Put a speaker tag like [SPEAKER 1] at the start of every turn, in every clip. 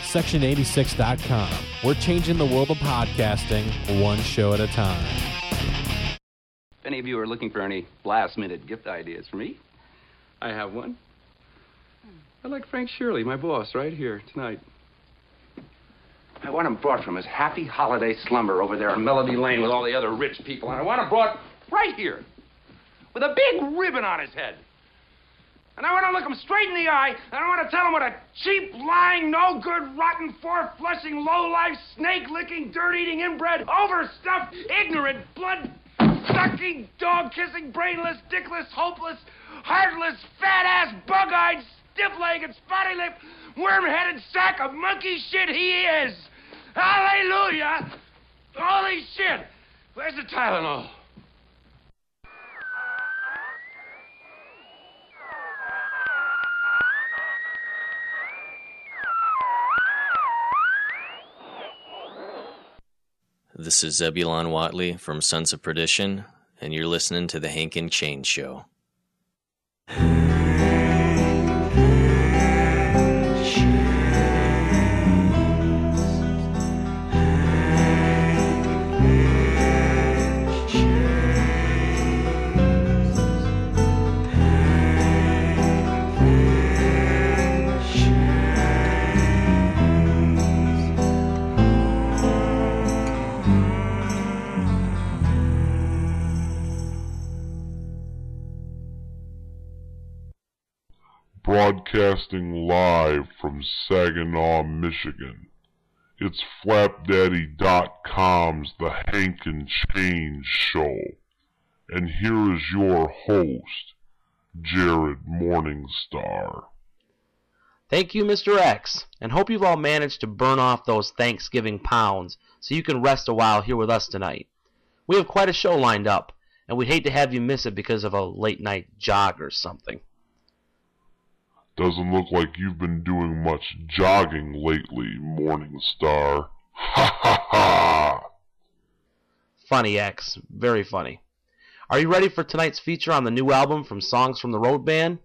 [SPEAKER 1] Section86.com. We're changing the world of podcasting one show at a time.
[SPEAKER 2] If any of you are looking for any last-minute gift ideas for me, I have one. I like Frank Shirley, my boss, right here tonight. I want him brought from his happy holiday slumber over there on Melody Lane with all the other rich people, and I want him brought right here with a big ribbon on his head. And I want to look him straight in the eye, and I want to tell him what a cheap, lying, no-good, rotten, four-flushing, low-life, snake-licking, dirt-eating, inbred, overstuffed, ignorant, blood-sucking, dog-kissing, brainless, dickless, hopeless, heartless, fat-ass, bug-eyed, stiff-legged, spotty-lipped, worm-headed sack of monkey shit he is. Hallelujah! Holy shit! Where's the Tylenol?
[SPEAKER 3] This is Zebulon Watley from Sons of Perdition, and you're listening to The Hank and Chain Show.
[SPEAKER 4] Broadcasting live from Saginaw, Michigan. It's Flapdaddy.com's The Hank and Chain Show. And here is your host, Jared Morningstar.
[SPEAKER 5] Thank you, Mr. X, and hope you've all managed to burn off those Thanksgiving pounds so you can rest a while here with us tonight. We have quite a show lined up, and we'd hate to have you miss it because of a late-night jog or something.
[SPEAKER 4] Doesn't look like you've been doing much jogging lately, Morningstar. Ha ha ha!
[SPEAKER 5] Funny, X. Very funny. Are you ready for tonight's feature on the new album from Songs from the Road Band?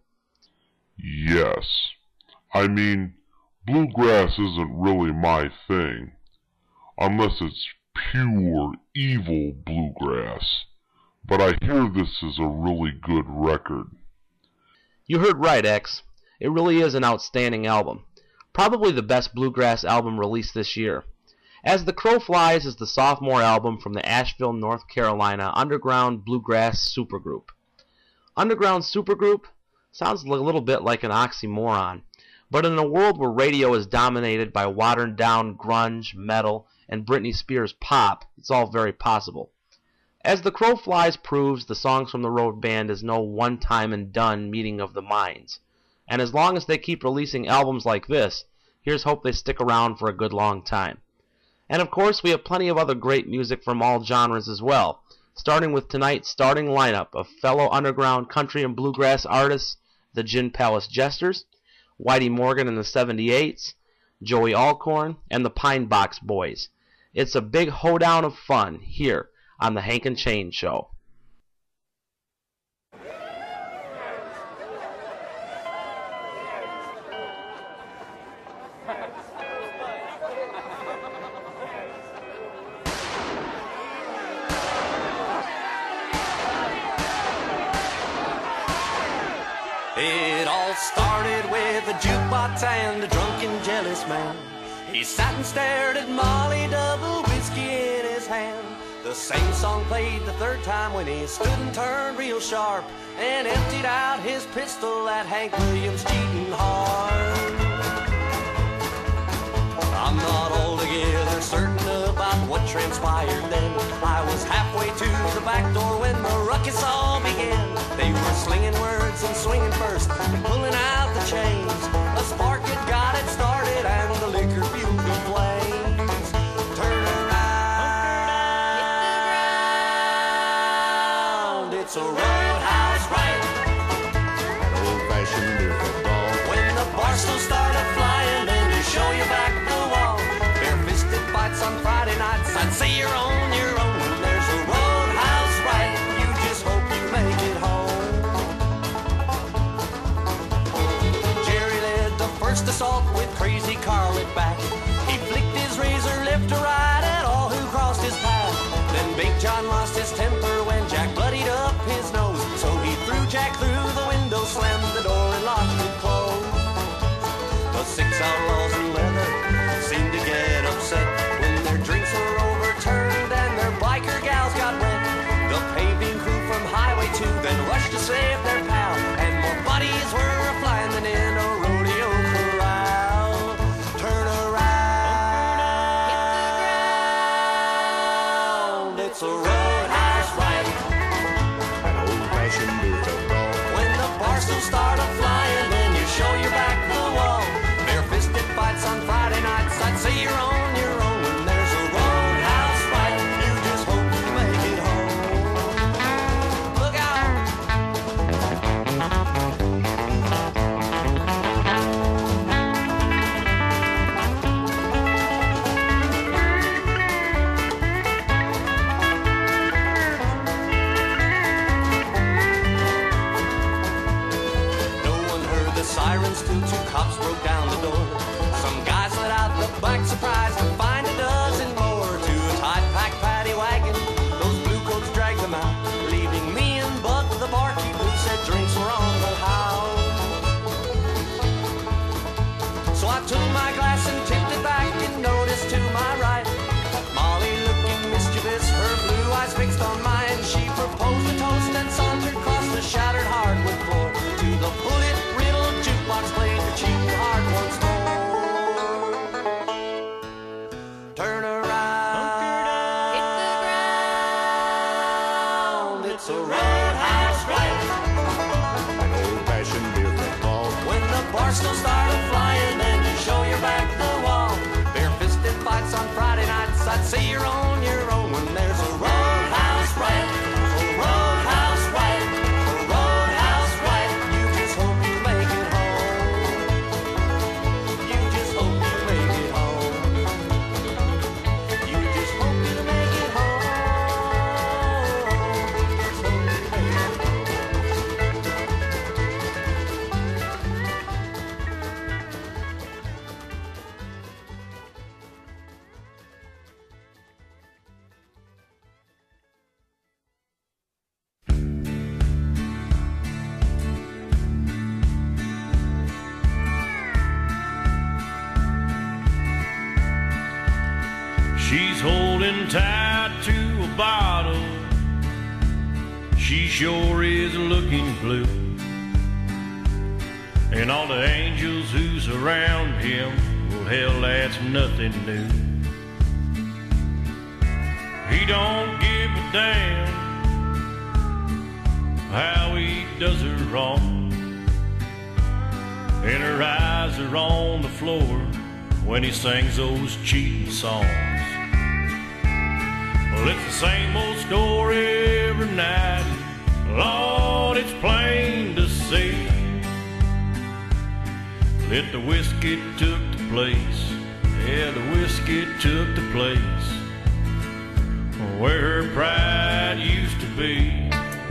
[SPEAKER 4] Yes. I mean, bluegrass isn't really my thing. Unless it's pure evil bluegrass. But I hear this is a really good record.
[SPEAKER 5] You heard right, X. It really is an outstanding album. Probably the best bluegrass album released this year. As the Crow Flies is the sophomore album from the Asheville, North Carolina underground bluegrass supergroup. Underground supergroup sounds a little bit like an oxymoron, but in a world where radio is dominated by watered down grunge, metal, and Britney Spears pop, it's all very possible. As the Crow Flies proves, the Songs from the Road Band is no one-time and done meeting of the minds. And as long as they keep releasing albums like this, here's hope they stick around for a good long time. And of course, we have plenty of other great music from all genres as well, starting with tonight's starting lineup of fellow underground country and bluegrass artists, the Gin Palace Jesters, Whitey Morgan and the 78s, Joey Alcorn, and the Pine Box Boys. It's a big hoedown of fun here on the Hank and Chain Show.
[SPEAKER 6] It all started with a jukebox and a drunken, jealous man. He sat and stared at Molly, double whiskey in his hand. The same song played the third time when he stood and turned real sharp and emptied out his pistol at Hank Williams' cheating heart. I'm not altogether certain about what transpired then. I was halfway to the back door when the ruckus all began. They were slinging words and swinging first and pulling out the chains. A spark had got it started and the liquor fueled the flames. Turn around, it's a roadhouse right. An old-fashioned beer football. When the barstools started flying, then they show you back the wall. Bare-fisted fights on Friday nights, I'd say you're on your own. There's a roadhouse right, you just hope you make it home. Jerry led the first assault with crazy Carl it back. He flicked his razor left to right at all who crossed his path. Then Big John lost his temper when Jack bloodied up his nose. So he threw Jack through the window, slammed the door and locked it closed. The 6 outlaws in leather seemed to get upset when their drinks were overturned and their biker gals got wet. The paving crew from Highway 2 then rushed to save their pal, and more bodies were flying than in a rodeo corral. Turn around, it's a roadhouse right. An old-fashioned beer truck brawl. When the barstools start a-flying, then you show your back to the wall. Bare-fisted fights on Friday nights, I'd say you're on your own. When there's a roadhouse fight, you just hope you make it home. Look out! No one heard the sirens till 2 cops broke down the door. Some guys let out the back surprise to find a dozen more. To a tight-packed paddy wagon, those blue coats dragged them out, leaving me and Buck, the barkeep, who said drinks were on the house. So I took my glass and tipped it back and noticed to my right Molly looking mischievous, her blue eyes fixed on mine. She proposed a toast and sauntered across the shattered hardwood floor to the bullet-riddled jukebox, played the cheating heart once more. Turn around, it's a roadhouse right. An old-fashioned beer truck brawl. When the barstools start a-flying, then you show your back to the wall. Bare-fisted fights on Friday nights, I'd say you're on your own. When there's a roadhouse right, a roadhouse right, a roadhouse right, you just hope you make it home. You just hope you make it home. You just hope you make it home. Just hope you make it
[SPEAKER 7] She's holding tight to a bottle. She sure is looking blue. And all the angels who surround him, well, hell, that's nothing new. He don't give a damn how he does her wrong. And her eyes are on the floor when he sings those cheating songs. Well, it's the same old story every night. Lord, it's plain to see that the whiskey took the place. Yeah, the whiskey took the place where her pride used to be.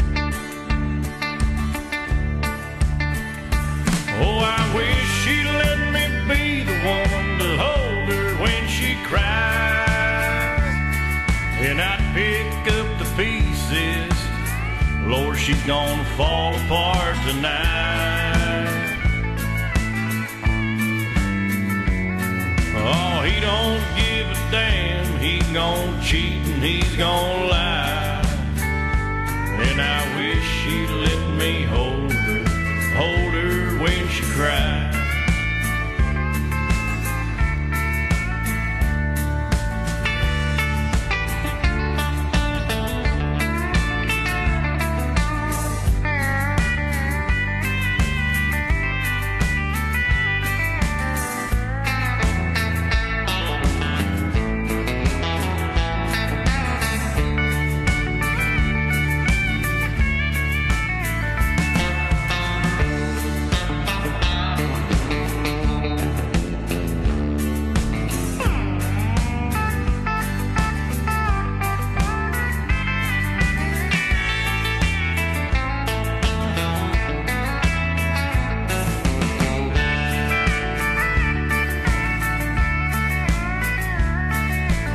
[SPEAKER 7] Oh, I wish she'd let me be the one to hold her when she cries, and I'd pick up the pieces. Lord, she's gonna fall apart tonight. Oh, he don't give a damn. He's gonna cheat and he's gonna lie. And I wish she'd let me hold her when she cries.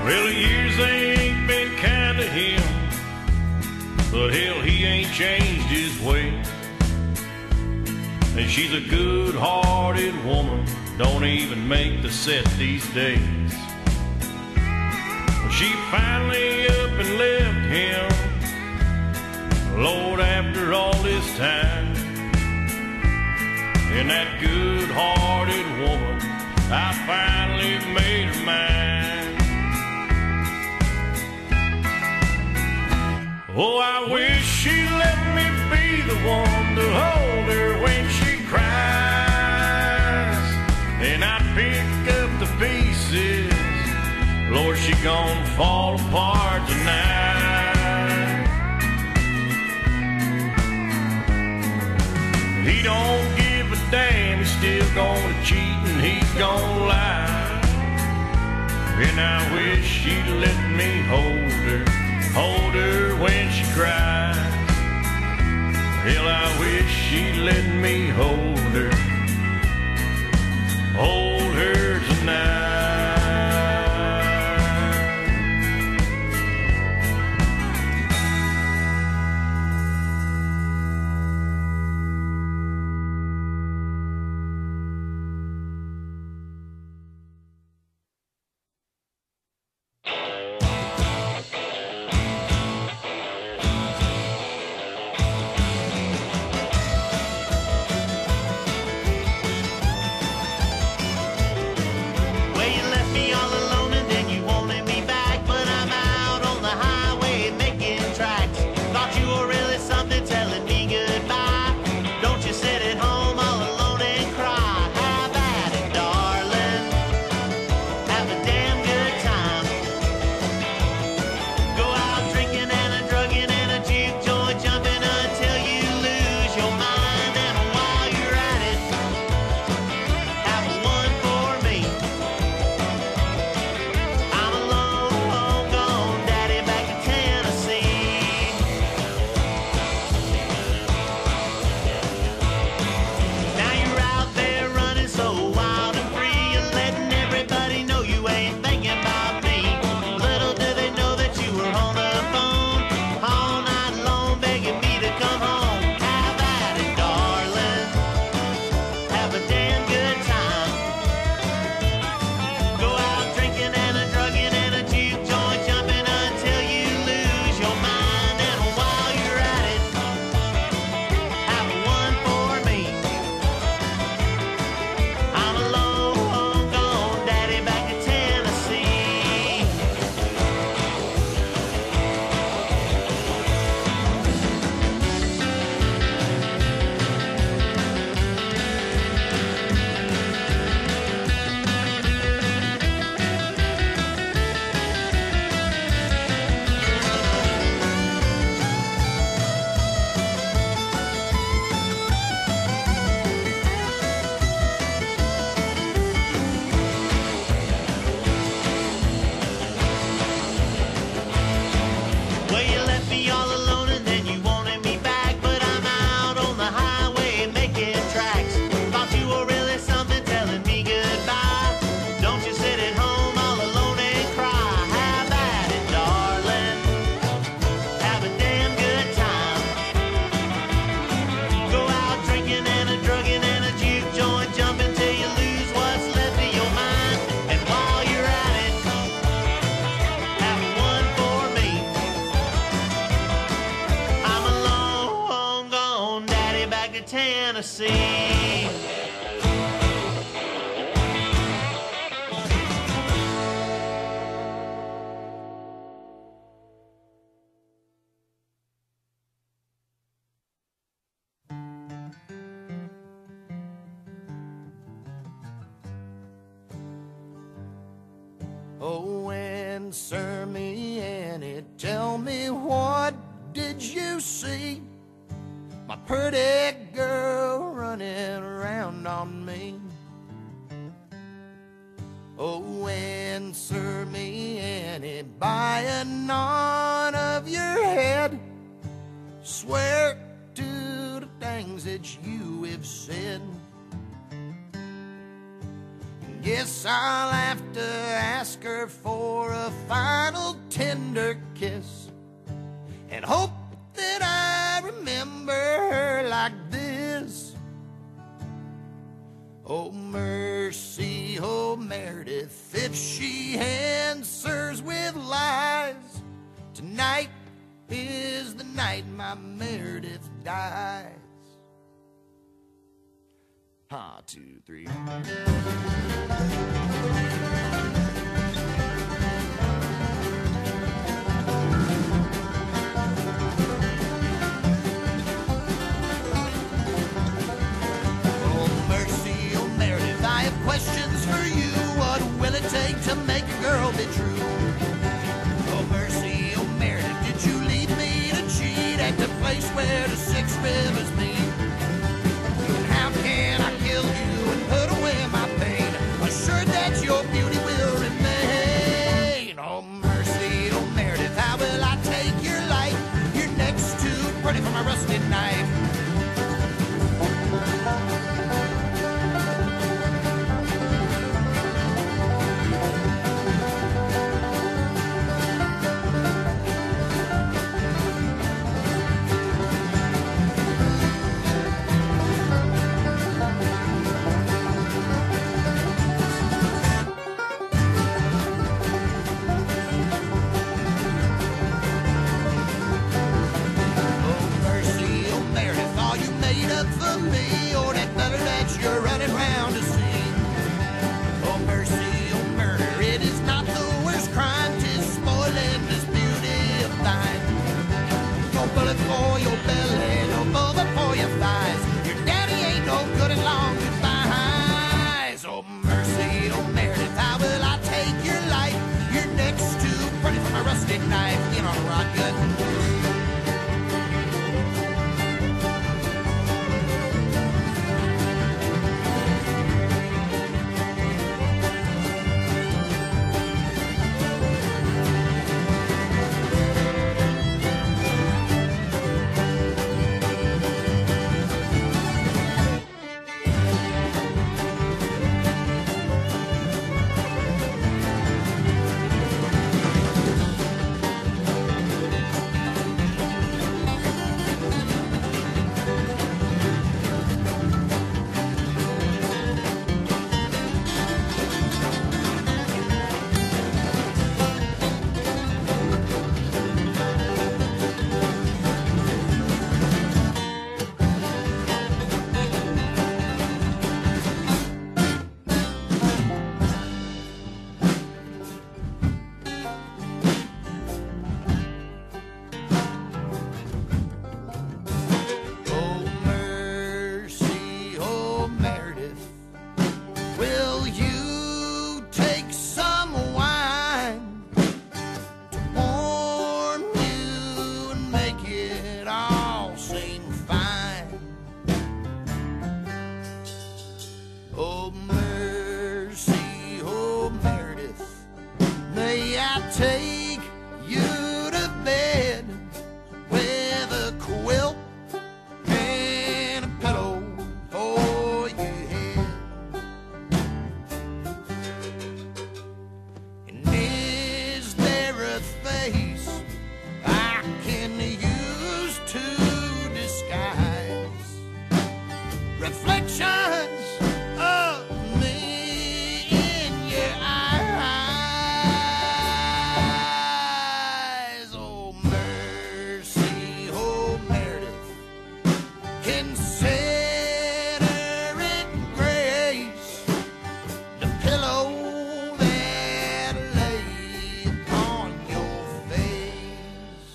[SPEAKER 7] Well, the years ain't been kind to him, but hell, he ain't changed his ways. And she's a good-hearted woman, don't even make the set these days. Well, she finally up and left him, Lord, after all this time. And that good-hearted woman, I finally made her mine. Oh, I wish she'd let me be the one to hold her when she cries, and I'd pick up the pieces. Lord, she gon' fall apart tonight. He don't give a damn, he's still gonna cheat and he's gonna lie. And I wish she'd let me hold her when she cries. Hell, I wish she'd let me hold her tonight.
[SPEAKER 8] Tennessee.
[SPEAKER 9] Oh, answer me, Annie, tell me, what did you see? My pretty girl running around on me. Oh, answer me, Annie, by a nod of your head. Swear to the things that you have said. Guess I'll have to ask her for a final tender kiss and hope that I remember her like this. Oh, mercy, oh, Meredith, if she answers with lies, tonight is the night my Meredith dies. 1, 2, 3. Questions for you. What will it take to make a girl be true? Oh, mercy, oh, Meredith, did you lead me to cheat at the place where the 6 rivers meet? How can I kill you and put away my pain, assured that your beauty will remain? Oh, mercy, oh, Meredith, how will I take your life? You're next too pretty for my rusted knife. For your belly, no bullet for your thighs. Your daddy ain't no good at long goodbyes. Oh, mercy, oh, Meredith, how will I take your life? You're next too pretty for my rusted knife. You know, rot good. Take you to bed with a quilt and a pillow for your head. And is there a face I can use to disguise reflections of me in your eyes? Oh, mercy, oh, Meredith, consider it grace, the pillow that lay upon your face.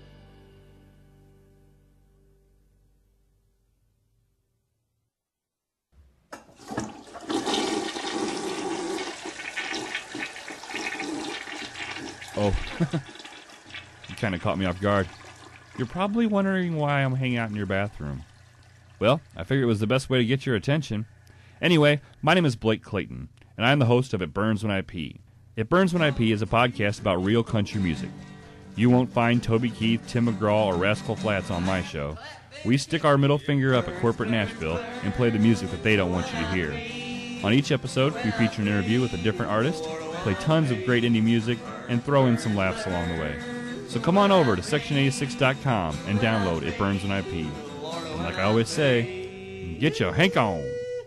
[SPEAKER 10] Oh, you kind of caught me off guard. You're probably wondering why I'm hanging out in your bathroom. Well, I figured it was the best way to get your attention. Anyway, my name is Blake Clayton, and I'm the host of It Burns When I Pee. It Burns When I Pee is a podcast about real country music. You won't find Toby Keith, Tim McGraw, or Rascal Flatts on my show. We stick our middle finger up at corporate Nashville and play the music that they don't want you to hear. On each episode, we feature an interview with a different artist, play tons of great indie music, and throw in some laughs along the way. So come on over to section86.com and download It Burns When I Pee. And like I always say, get your hank on.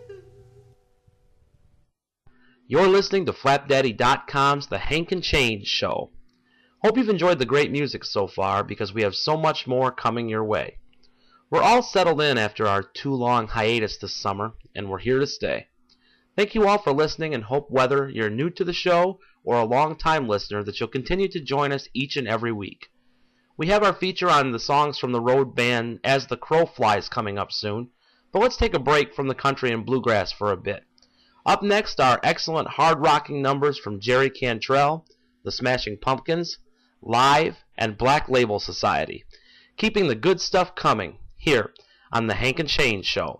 [SPEAKER 5] You're listening to Flapdaddy.com's The Hank and Change Show. Hope you've enjoyed the great music so far, because we have so much more coming your way. We're all settled in after our too long hiatus this summer, and we're here to stay. Thank you all for listening, and hope whether you're new to the show or a long-time listener that you'll continue to join us each and every week. We have our feature on the songs from the road band As the Crow Flies coming up soon, but let's take a break from the country and bluegrass for a bit. Up next are excellent hard-rocking numbers from Jerry Cantrell, the Smashing Pumpkins, Live, and Black Label Society, keeping the good stuff coming here on the Hank and Change Show.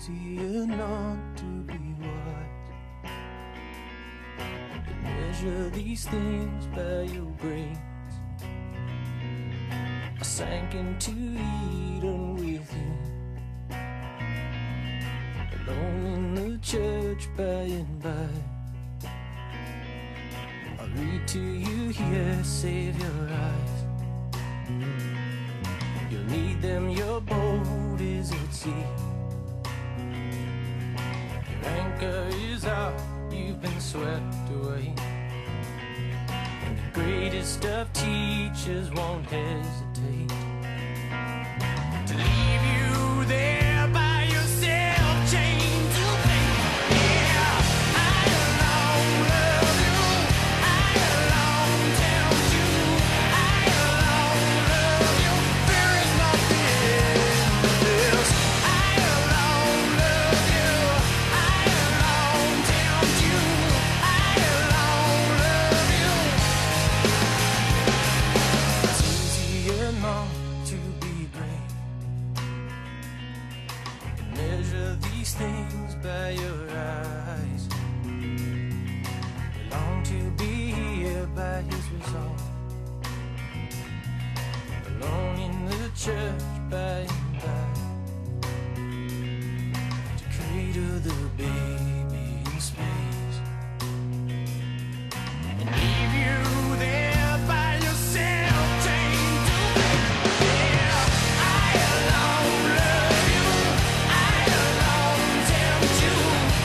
[SPEAKER 11] easier not to be wise. You measure these things by your brains. I sank into Eden with you, alone in the church by and by. I read to you here, save your eyes. You'll need them, your boat is at sea. Your anchor is out, you've been swept away. And the greatest of teachers won't hesitate to leave you there by yourself, chained to fate. Yeah, I alone love you, I alone tempt you, I alone love you. There is nothing but this. I alone love you, I alone tempt you, I alone love you. It's easier not to be brave. Measure these things by your eyes. You long to be here by his resolve, alone in the church by and by, to cradle the baby in space and leave you there by yourself, chained to fate. Yeah, I alone love you, I alone tempt you,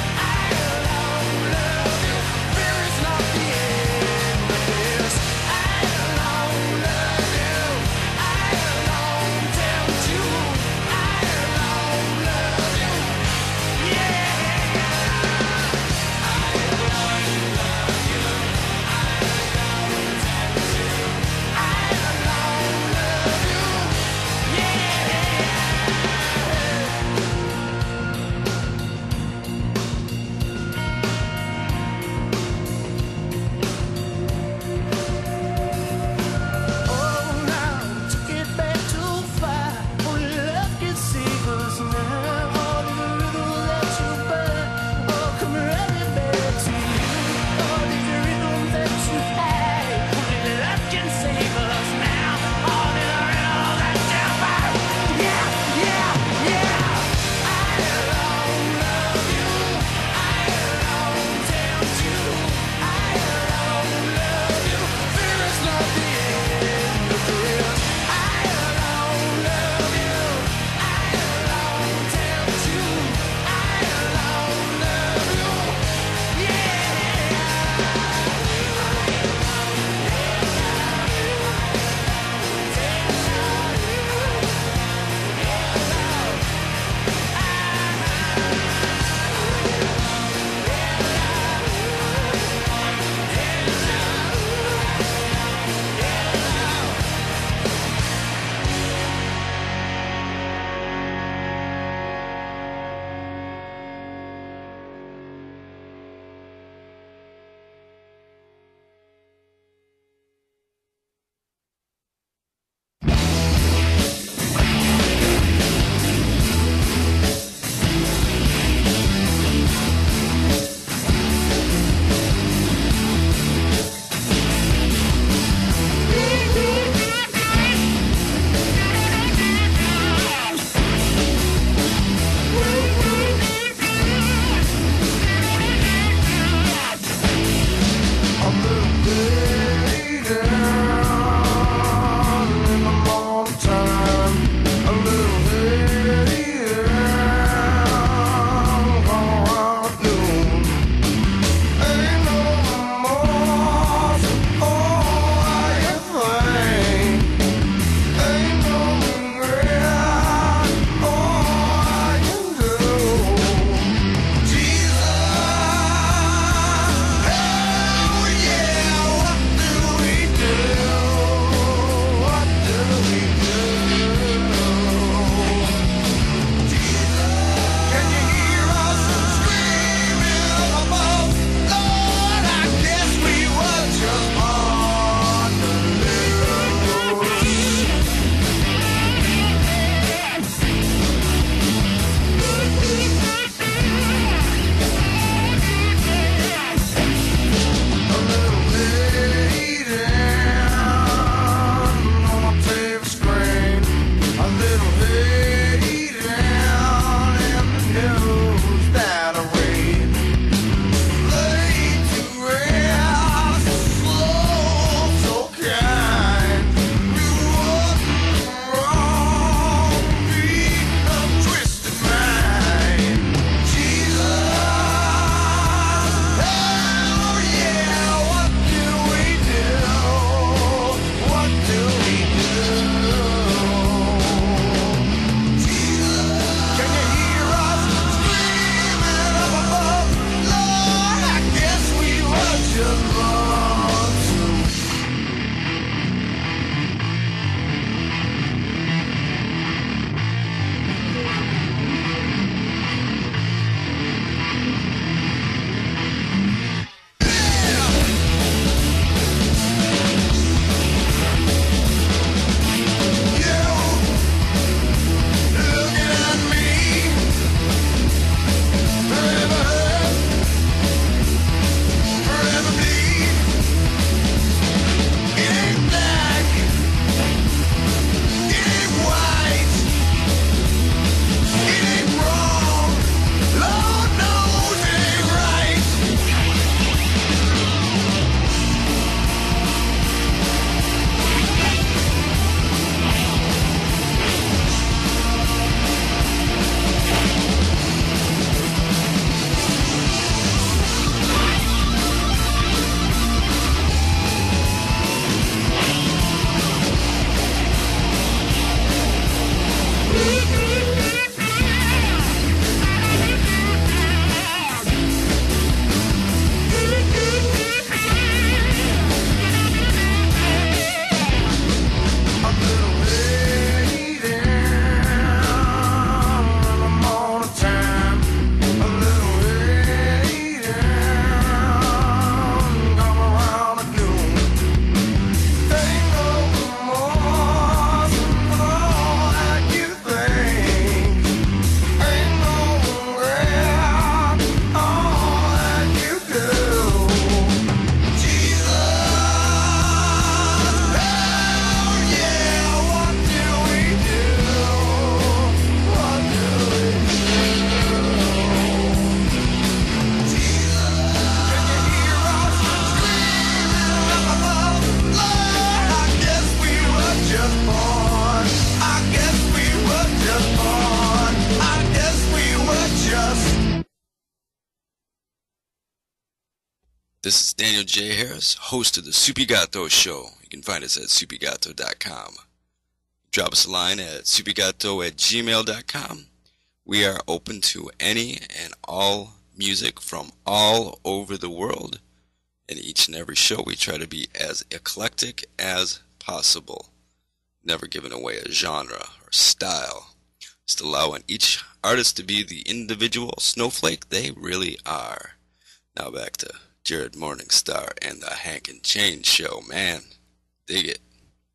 [SPEAKER 12] This is Daniel J. Harris, host of the Supigato Show. You can find us at supigato.com. Drop us a line at supigato@gmail.com. We are open to any and all music from all over the world. In each and every show, we try to be as eclectic as possible, never giving away a genre or style, just allowing each artist to be the individual snowflake they really are. Now back to Jared Morningstar and the Hank and Change Show, man. Dig it.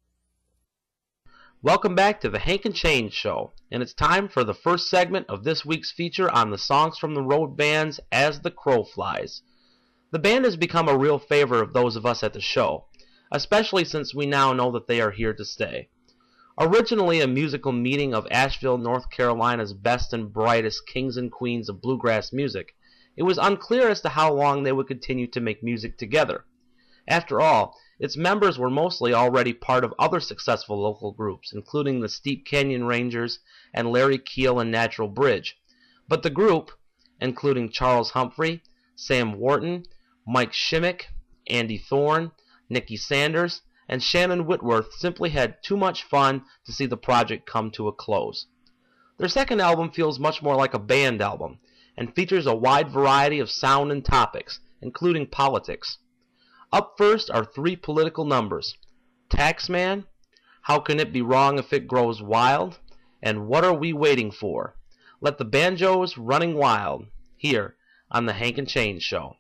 [SPEAKER 5] Welcome back to the Hank and Change Show, and it's time for the first segment of this week's feature on the Songs from the Road band's As the Crow Flies. The band has become a real favorite of those of us at the show, especially since we now know that they are here to stay. Originally a musical meeting of Asheville, North Carolina's best and brightest kings and queens of bluegrass music, it was unclear as to how long they would continue to make music together. After all, its members were mostly already part of other successful local groups, including the Steep Canyon Rangers and Larry Keel and Natural Bridge. But the group, including Charles Humphrey, Sam Wharton, Mike Shimmick, Andy Thorne, Nicky Sanders, and Shannon Whitworth, simply had too much fun to see the project come to a close. Their second album feels much more like a band album, and features a wide variety of sound and topics, including politics. Up first are three political numbers: Taxman, How Can It Be Wrong If It Grows Wild, and What Are We Waiting For? Let the banjos running wild, here on the Hank and Change Show.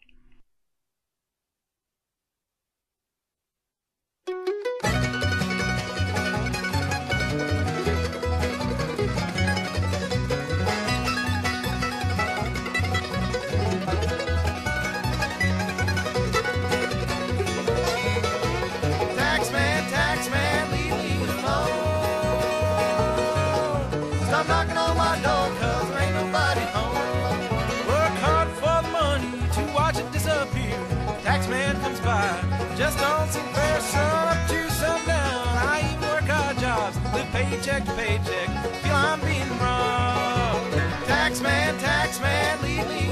[SPEAKER 11] Just don't seem fair, sun up to sundown. I even work odd jobs, live paycheck to paycheck, feel I'm being robbed. Taxman, leave me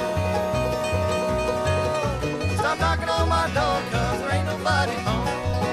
[SPEAKER 11] alone. Stop knocking on my door, cause there ain't nobody home.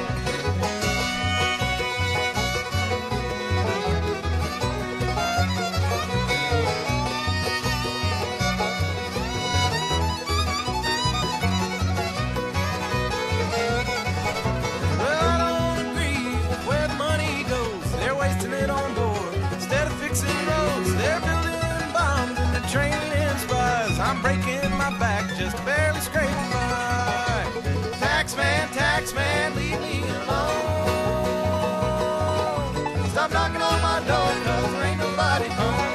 [SPEAKER 11] I'm breaking my back, just barely scraping by. Taxman, leave me alone. Stop knocking on my door, cause there ain't nobody home.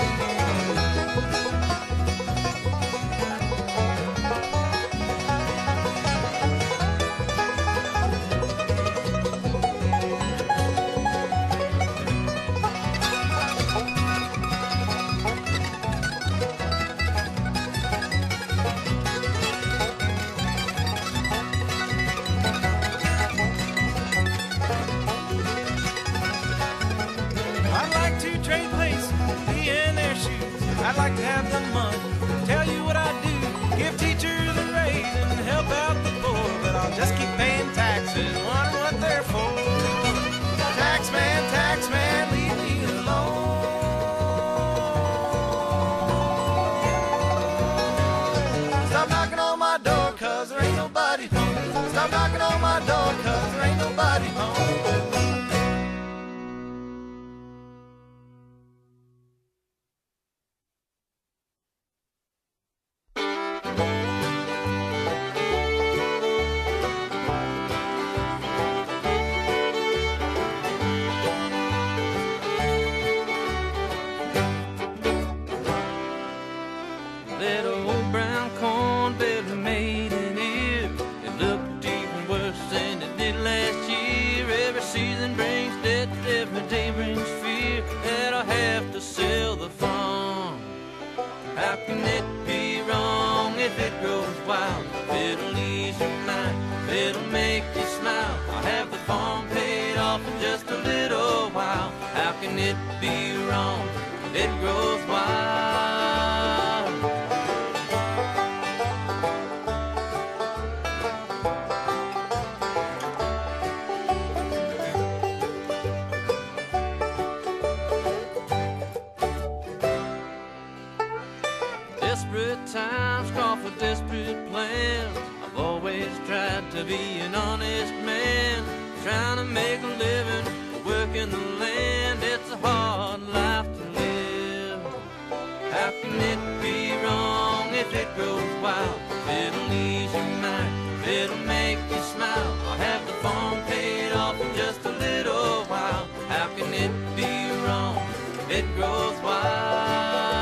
[SPEAKER 11] I'd like to have the money, tell you what I do, give teachers a raise and help out the poor, but I'll just keep paying taxes, wonder what they're for. Taxman, leave me alone. Stop knocking on my door, cause there ain't nobody home. Stop knocking on my door, cause there ain't nobody home. desperate times call for desperate plans. I've always tried to be an honest man, trying to make a living, working the land. It's a hard life to live. How can it be wrong if it grows wild? If it'll ease your mind, if it'll make you smile, I'll have the phone paid off in just a little while. How can it be wrong if it grows wild?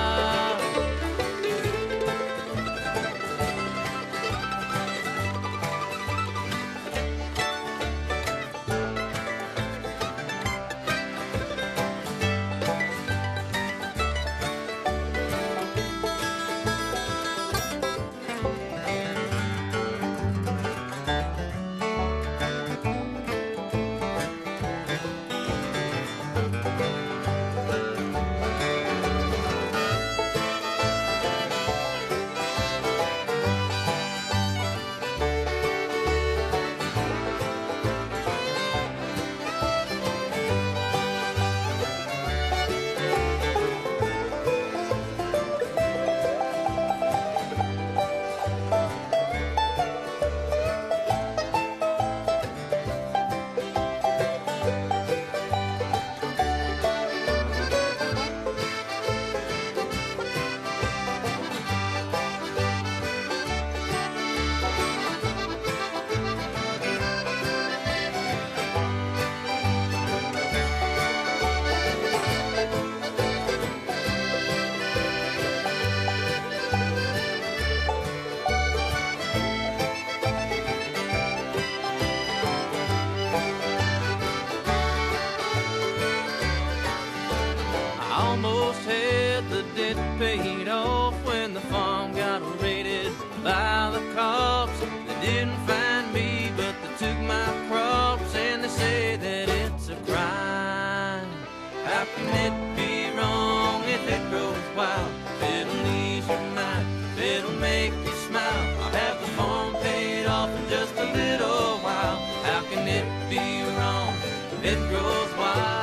[SPEAKER 11] Almost had the debt paid off when the farm got raided by the cops. They didn't find me, but they took my crops, and they say that it's a crime. How can it be wrong if it grows wild? If it'll ease your mind, if it'll make you smile, I'll have the farm paid off in just a little while. How can it be wrong if it grows wild?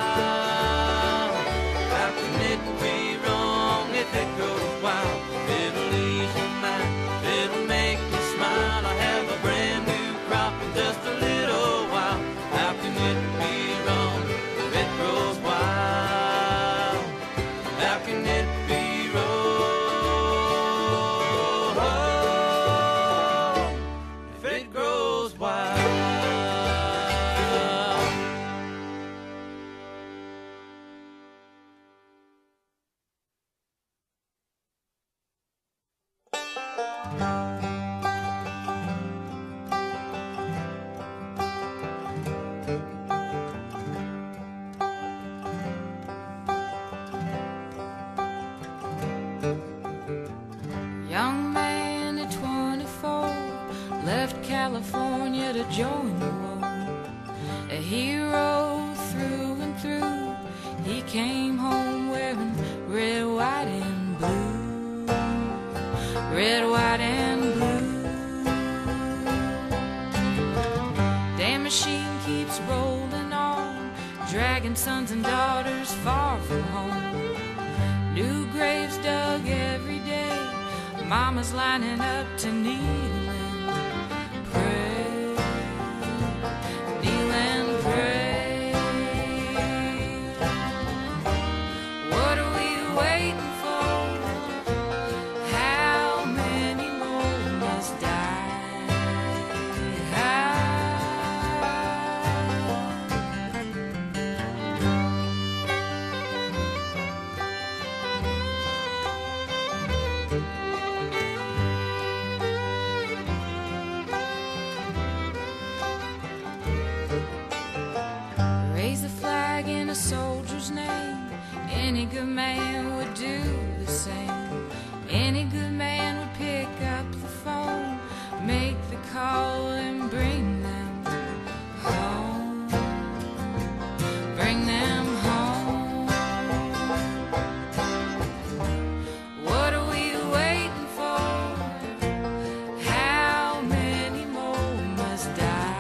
[SPEAKER 11] If it goes wild, it'll ease your mind, it'll make you smile. I have a brand new crop in just a little while. How can it be wrong if it grows wild? How can it be wrong if it grows wild?
[SPEAKER 13] Young man at 24 left California to join the war. A hero through and through. He came home wearing red, white, and blue. Red, white, and blue. Damn machine keeps rolling on, dragging sons and daughters far from home. New graves dug every day. Mama's lining up to kneel and pray, kneel and pray. What are we waiting for? How many more must die? Raise the flag in a soldier's name. Any good man would do the same. Any good man would pick up the phone, make the call and bring them home. Bring them home. What are we waiting for? How many more must die?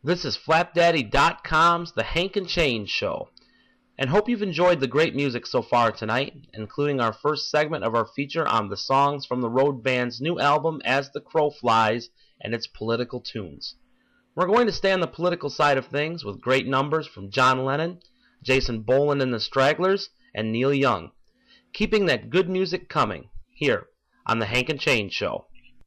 [SPEAKER 5] This is Flapdaddy.com's The Hank and Change Show, and hope you've enjoyed the great music so far tonight, including our first segment of our feature on the songs from the Road Band's new album As the Crow Flies and its political tunes. We're going to stay on the political side of things with great numbers from John Lennon, Jason Boland and the Stragglers, and Neil Young, keeping that good music coming here on The Hank and Change Show.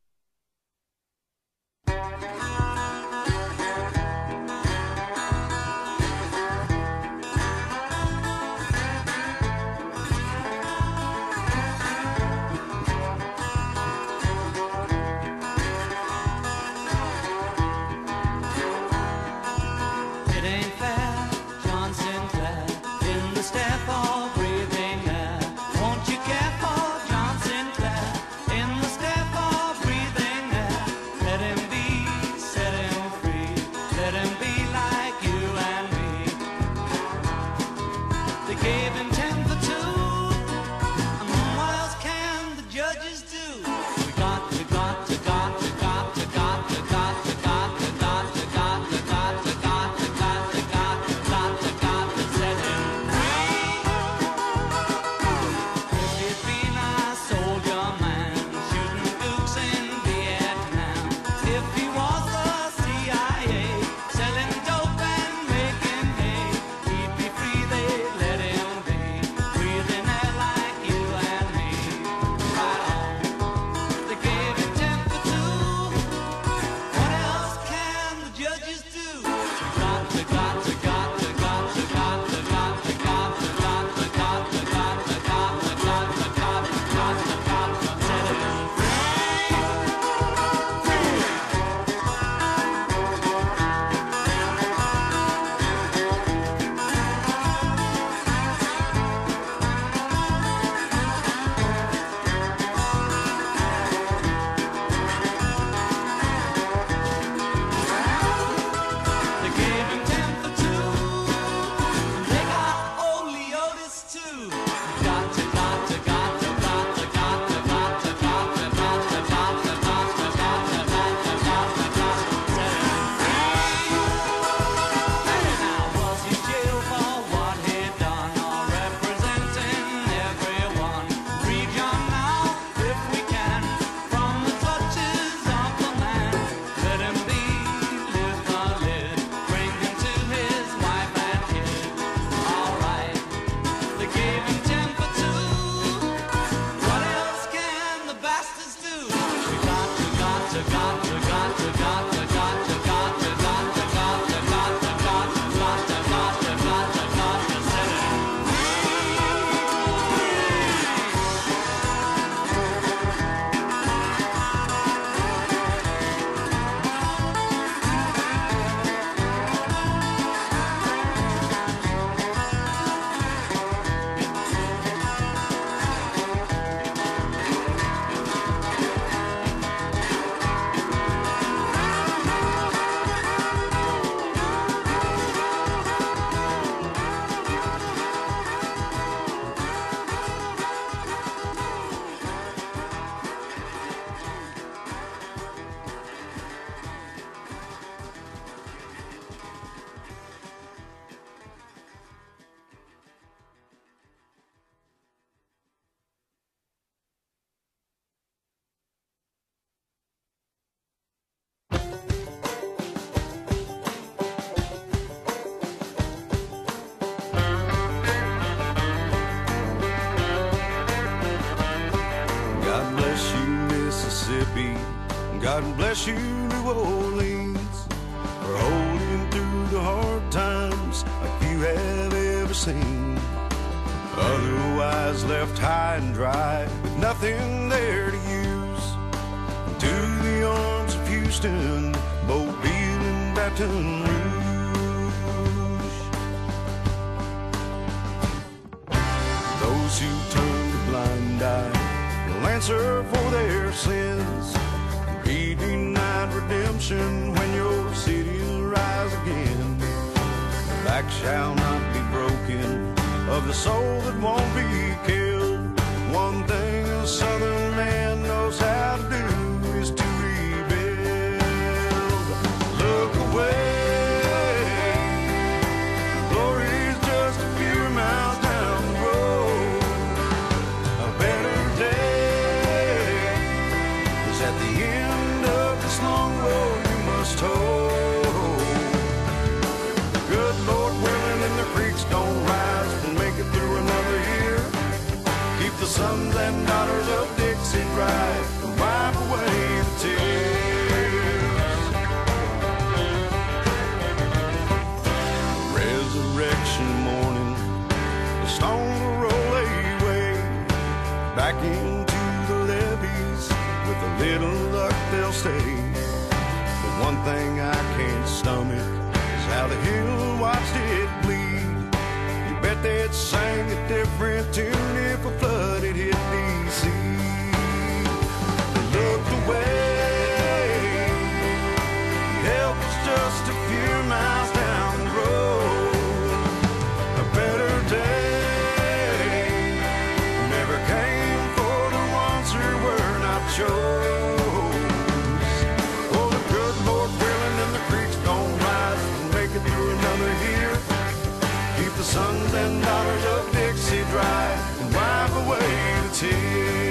[SPEAKER 14] God bless you, New Orleans, for holding through the hard times like you have ever seen. Otherwise left high and dry with nothing there to use. To the arms of Houston, Mobile and Baton Rouge. Those who turn a blind eye will answer for their sins. Be denied redemption when your city will rise again. The back shall not be broken of the soul that won't be killed. One thing a southern man knows how to do is to rebuild. Look away. Dixie dry and wipe away the tears. Resurrection morning, the stone will roll away back into the levees. With a little luck they'll stay. But one thing I can't stomach is how the hill watched it bleed. You bet they'd sing a different tune if a flood had hit D.C. They looked away. Help was just a few miles down the road. A better day never came for the ones who were not chose. Oh, the good Lord willing and the creeks don't rise and make it through another year. Keep the sons and daughters of Dixie dry and wipe away the tears.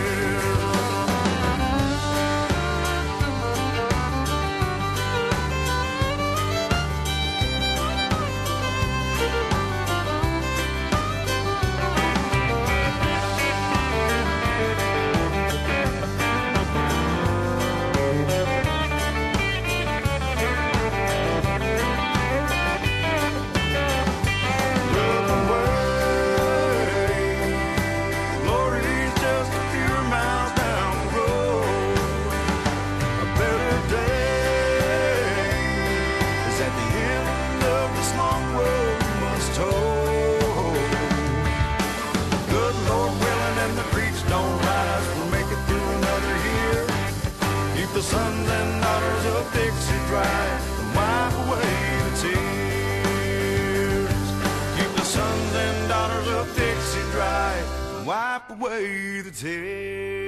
[SPEAKER 14] The sons and daughters of Dixie dry and wipe away the tears. Keep the sons and daughters of Dixie dry and wipe away the tears.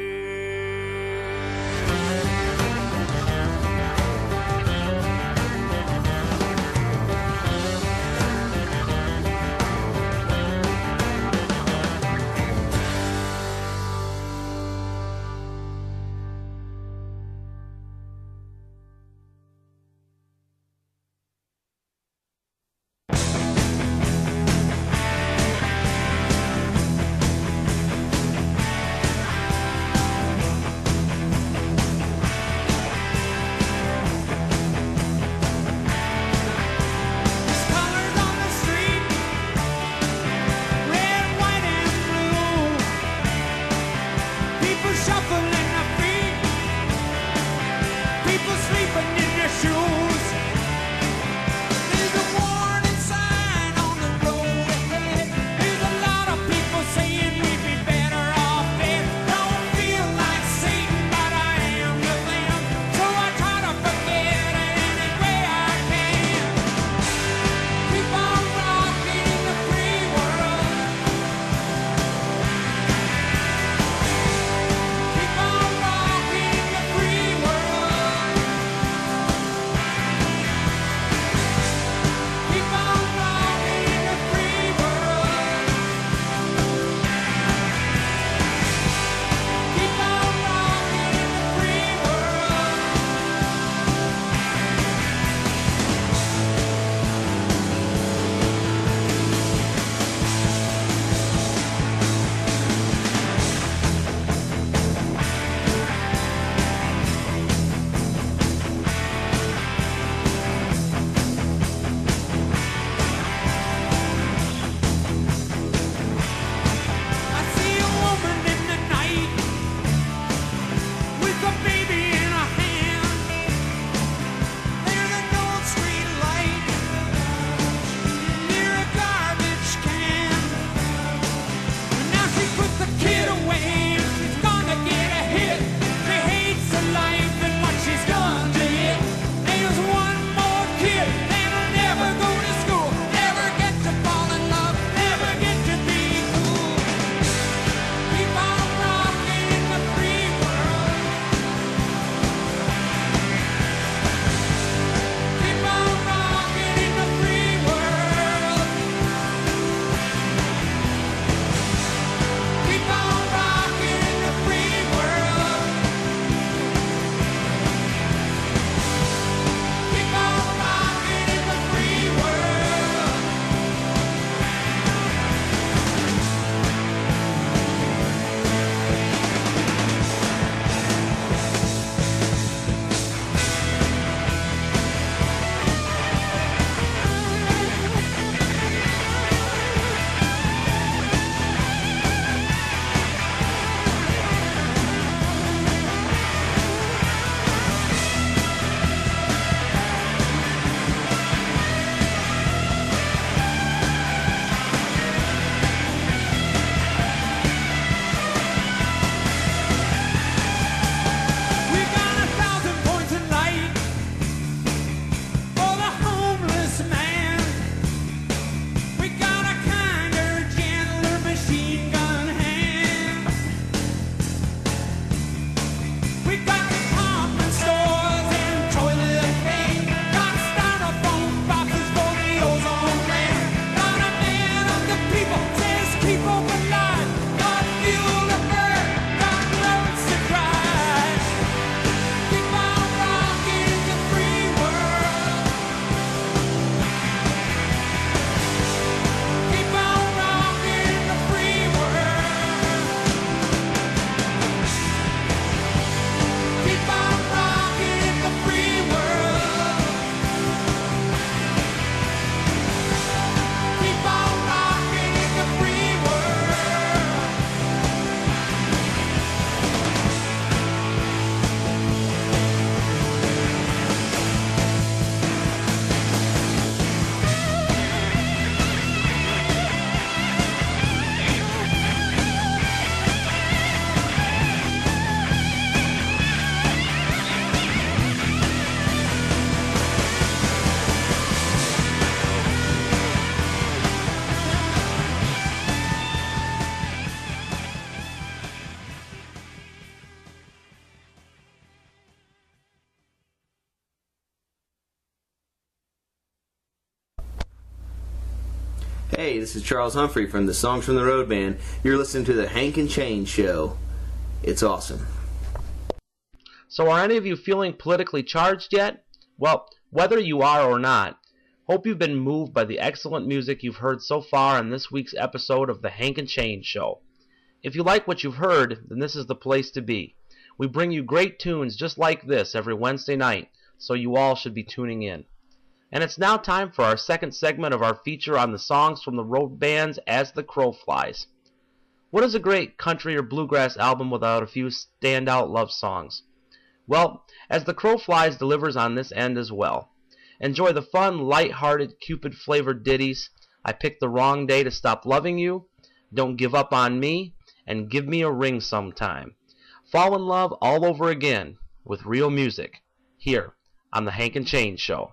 [SPEAKER 15] Hey, this is Charles Humphrey from the Songs from the Road Band. You're listening to the Hank and Chain Show. It's awesome.
[SPEAKER 5] So are any of you feeling politically charged yet? Well, whether you are or not, hope you've been moved by the excellent music you've heard so far on this week's episode of the Hank and Chain Show. If you like what you've heard, then this is the place to be. We bring you great tunes just like this every Wednesday night, so you all should be tuning in. And it's now time for our second segment of our feature on the songs from the road bands As the Crow Flies. What is a great country or bluegrass album without a few standout love songs? Well, As the Crow Flies delivers on this end as well. Enjoy the fun, light-hearted, Cupid-flavored ditties, I Picked the Wrong Day to Stop Loving You, Don't Give Up on Me, and Give Me a Ring Sometime. Fall in love all over again with real music here on the Hank and Chain Show.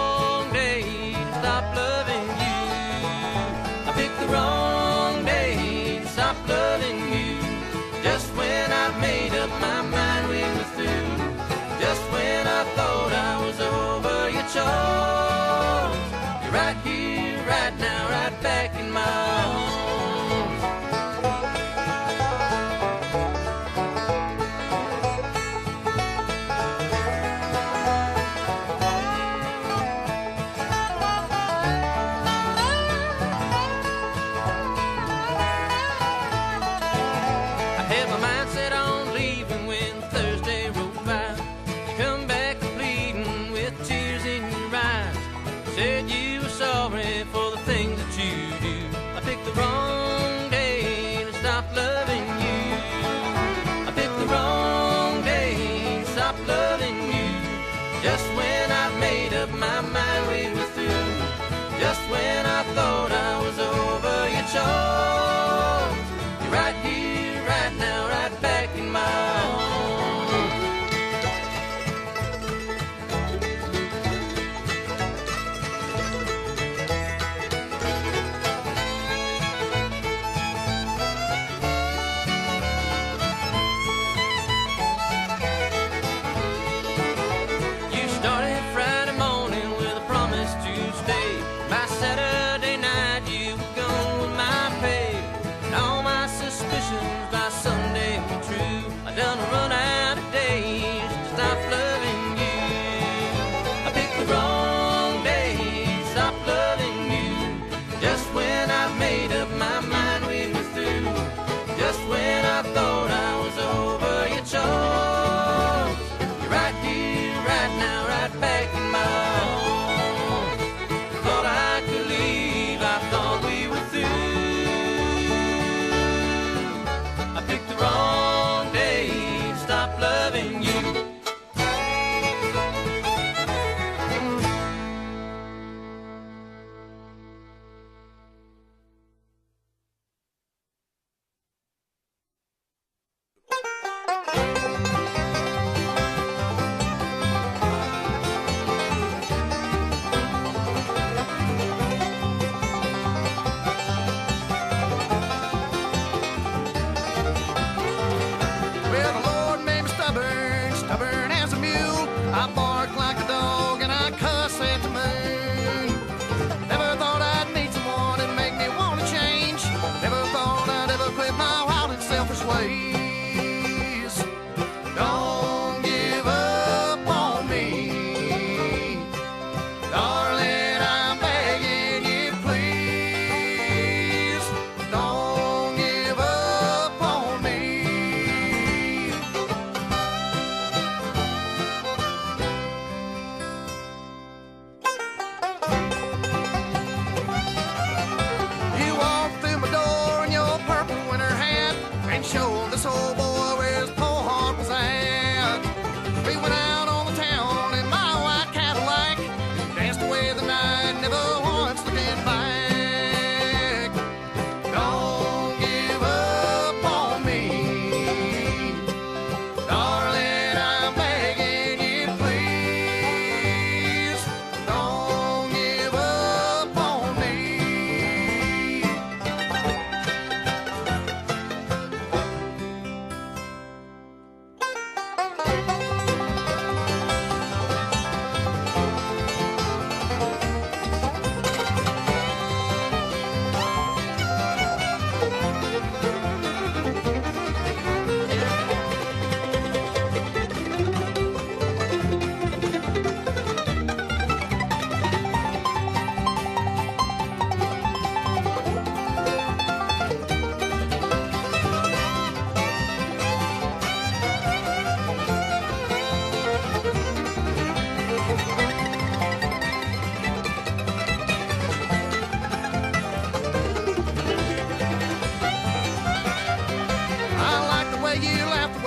[SPEAKER 11] Wrong day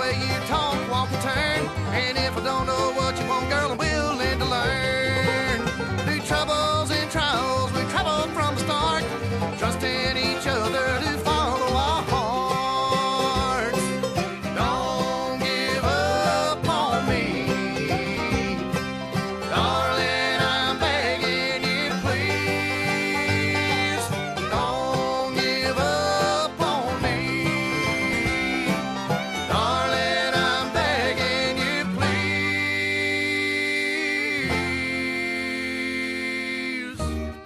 [SPEAKER 9] way you talk, walk, and turn. And if I don't know what you want, girl, I'm willing to learn. Through troubles and trials, we traveled from the start, trusting each other to follow our hearts. Don't give up on me, darling, I'm begging you, please. Don't give up on me, darling, I'm begging you, please.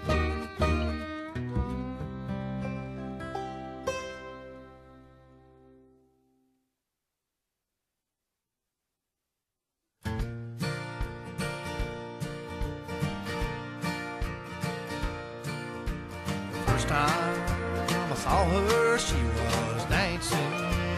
[SPEAKER 9] First time I saw her, she was dancing.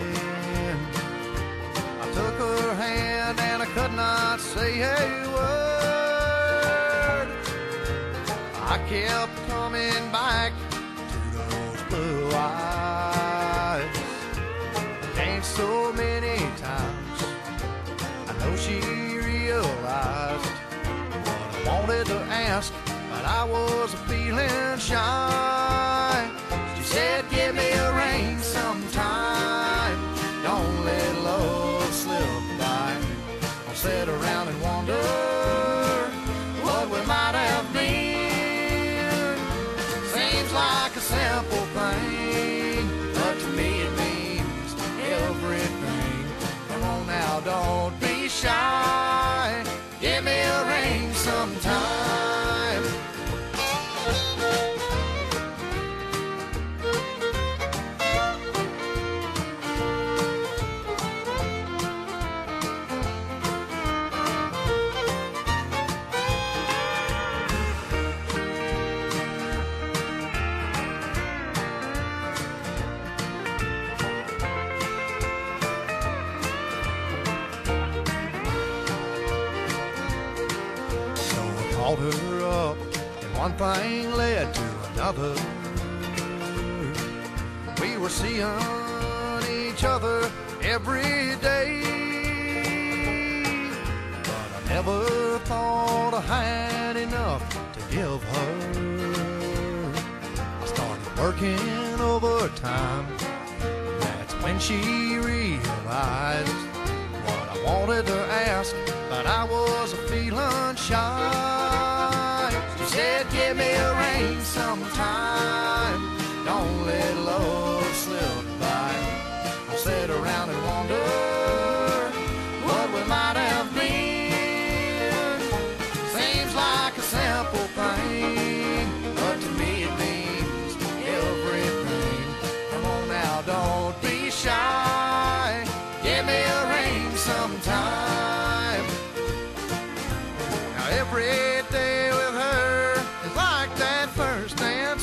[SPEAKER 9] I took her hand and I could not say a word. I kept coming back to those blue eyes. Danced so many times, I know she realized what I wanted to ask, but I was feeling shy. She said, give me a ring sometime, don't let love slip by. I'll sit around and wonder what we might have been. Seems like a simple thing, but to me it means everything. Come on now, don't be shy, give me a ring sometime. So I called her up, and one thing led to another. We were seeing each other every day, but I never thought I had enough to give her. I started working overtime. That's when she realized what I wanted to ask, but I was feeling shy. She said, give me a ring sometime, don't let love slip by. I'll sit around and wonder what we might have been. Seems like a simple thing, but to me it means everything. Come on now, don't be shy, give me a ring sometime. Now every day with her is like that first dance.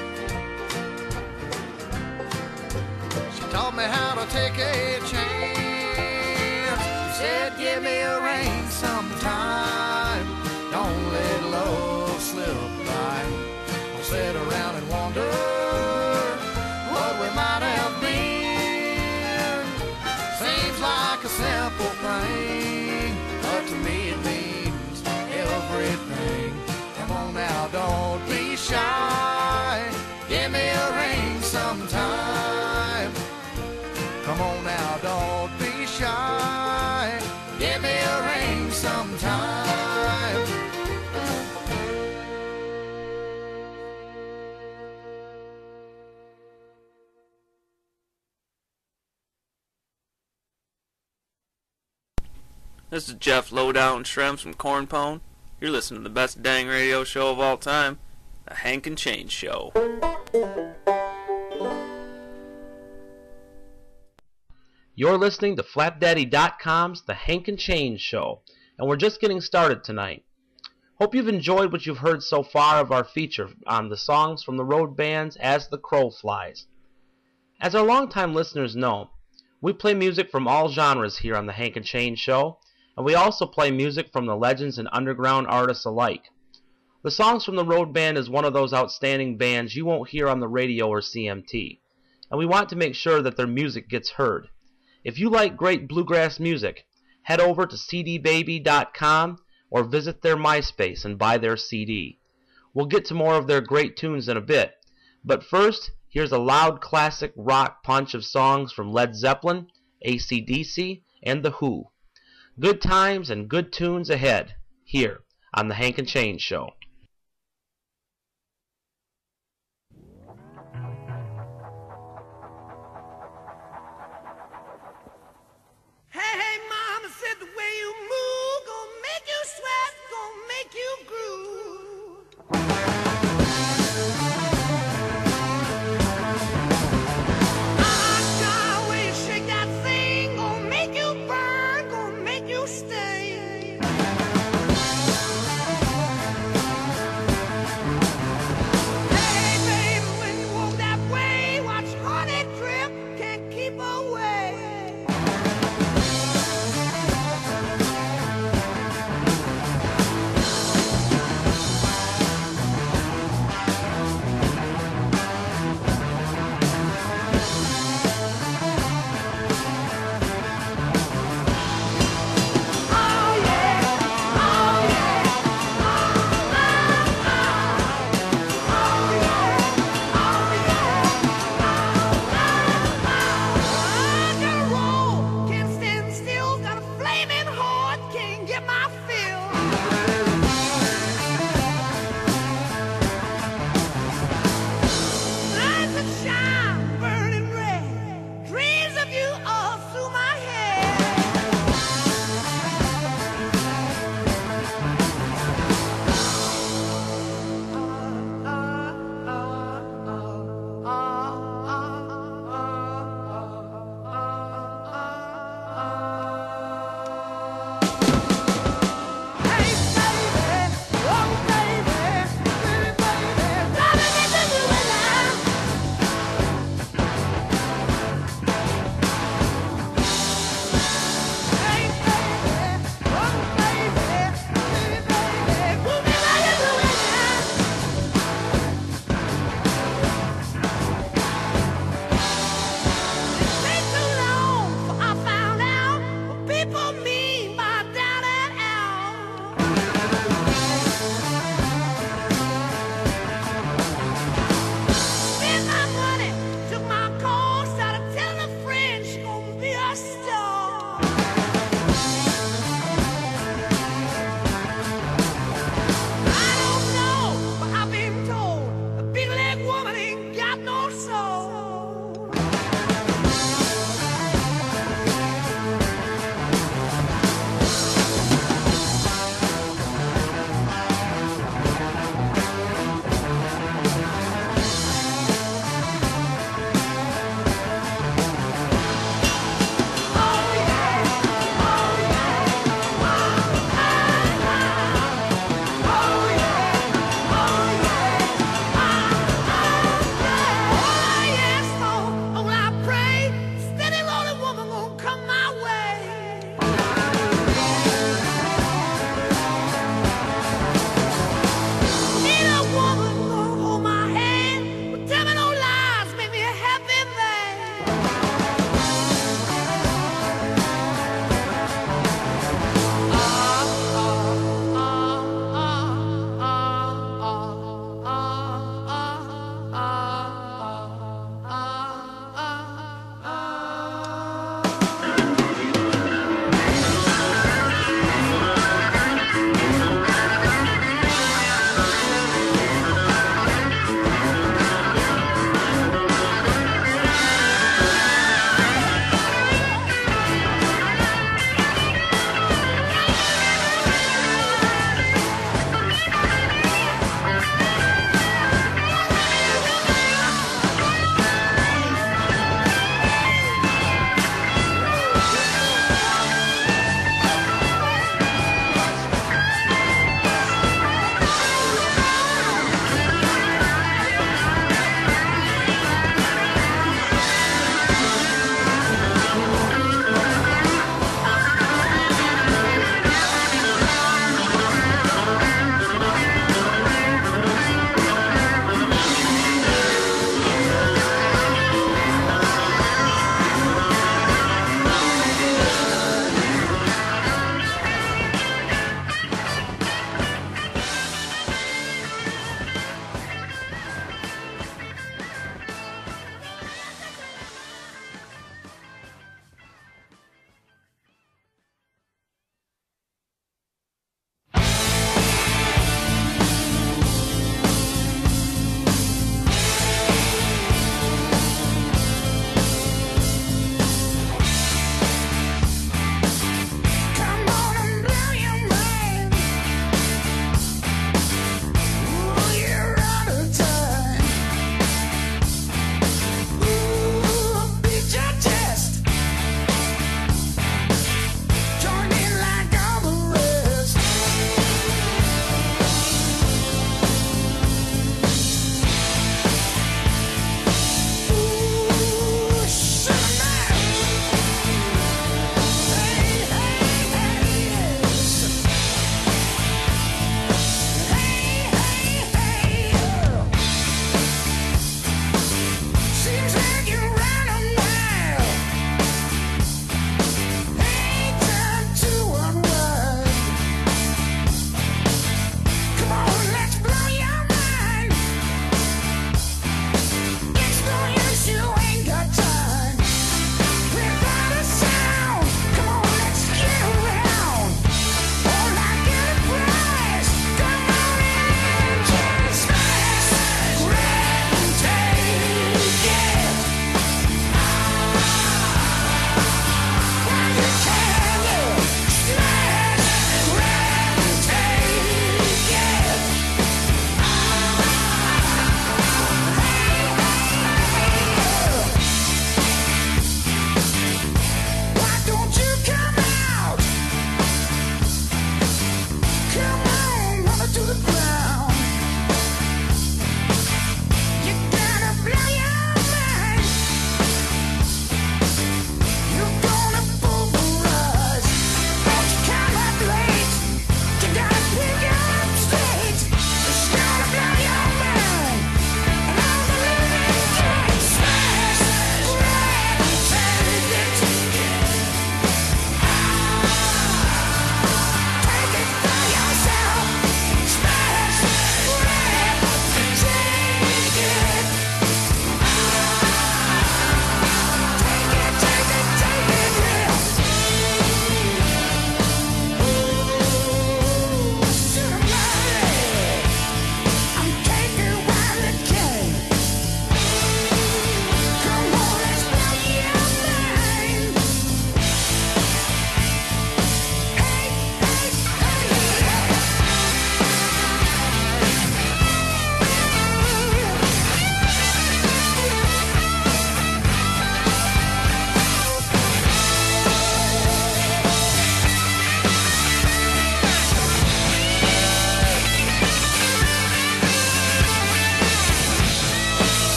[SPEAKER 9] She taught me how to take a chance. She said, give me a ring sometime, don't let love slip by. I'll sit around and wonder what we might have been. Seems like a simple thing, but to me it means everything. Come on now, don't be shy, give me a ring sometime. Come on now, don't be shy, give me a ring sometime.
[SPEAKER 16] This is Jeff Lowdown Shrimps from Corn Pone. You're listening to the best dang radio show of all time, The Hank and Change Show.
[SPEAKER 5] You're listening to FlapDaddy.com's The Hank and Change Show, and we're just getting started tonight. Hope you've enjoyed what you've heard so far of our feature on the songs from the road bands As the Crow Flies. As our longtime listeners know, we play music from all genres here on The Hank and Change Show, and we also play music from the legends and underground artists alike. The Songs from the Road Band is one of those outstanding bands you won't hear on the radio or CMT, and we want to make sure that their music gets heard. If you like great bluegrass music, head over to cdbaby.com or visit their MySpace and buy their CD. We'll get to more of their great tunes in a bit, but first, here's a loud classic rock punch of songs from Led Zeppelin, AC/DC, and The Who. Good times and good tunes ahead, here on the Hank and Change Show.
[SPEAKER 6] Hey, mama said the way you move gonna make you sweat, gonna make you groove. God, way you shake that thing, gonna make you burn, gonna make you stay.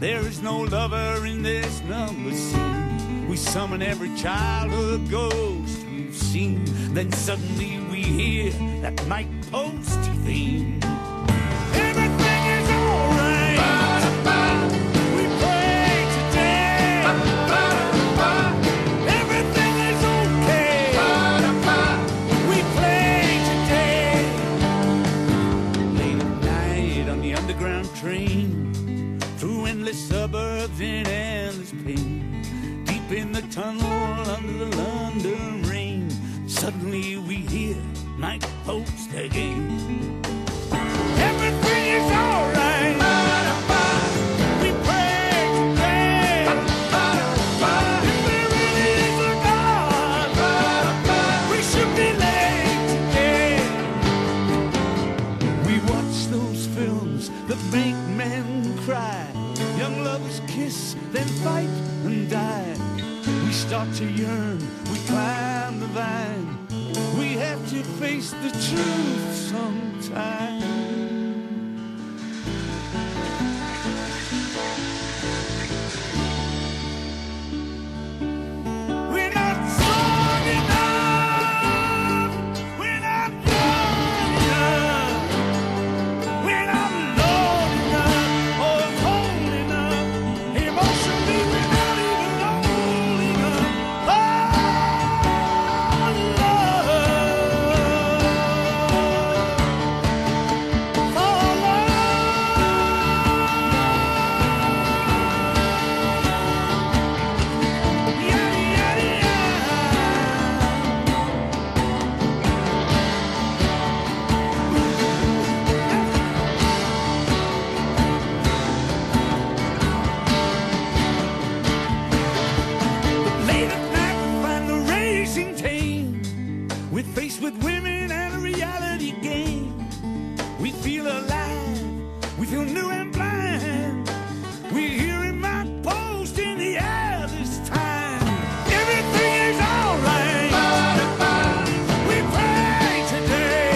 [SPEAKER 17] There is no lover in this number scene. We summon every childhood ghost we've seen. Then suddenly we hear that Mike Post theme. Everything is alright. We pray today. Everything is okay. We play today. Late at night on the underground train, through endless suburbs in endless pain, deep in the tunnel under the London rain, suddenly we hear Mike Post again. Everything is alright. We pray today. If there really is a God, we should be late today. We watch those films that make men cry. Young lovers kiss, then fight and die. We start to yearn, we climb the vine. We have to face the truth sometime. We're not strong enough. We're not young enough. We're not low enough or cold enough. Emotionally, we're not even old enough. Oh, love. For love. Yeah, yeah, yeah. Late at night we find the racing tame. We're faced with women and a reality game. We feel alive, we feel new and blind. We're hearing my post in the air this time. Everything is alright. We pray today.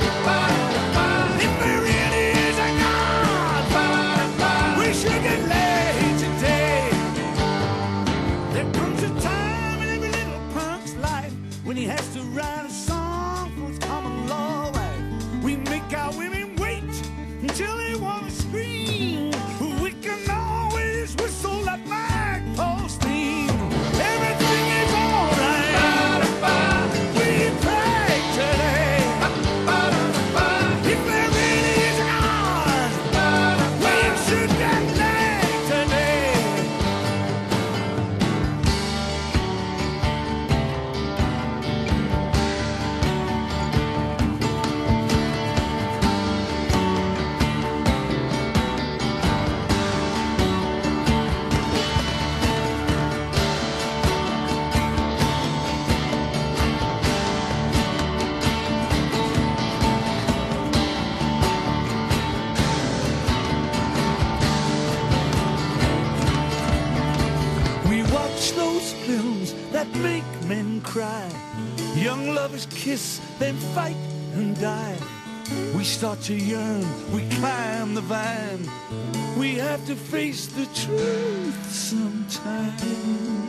[SPEAKER 17] If there really is a God, we should get laid today. There comes a time in every little punk's life when he has to write a song for his common law wife. We make our women wait until they want to scream. We can always whistle that Mike Post theme. Everything is alright. We pray today. If there really is a God, we should get laid today. We watch those films that make men cry. Young lovers kiss, then fight and die. We start to yearn, we climb the vine. We have to face the truth sometime.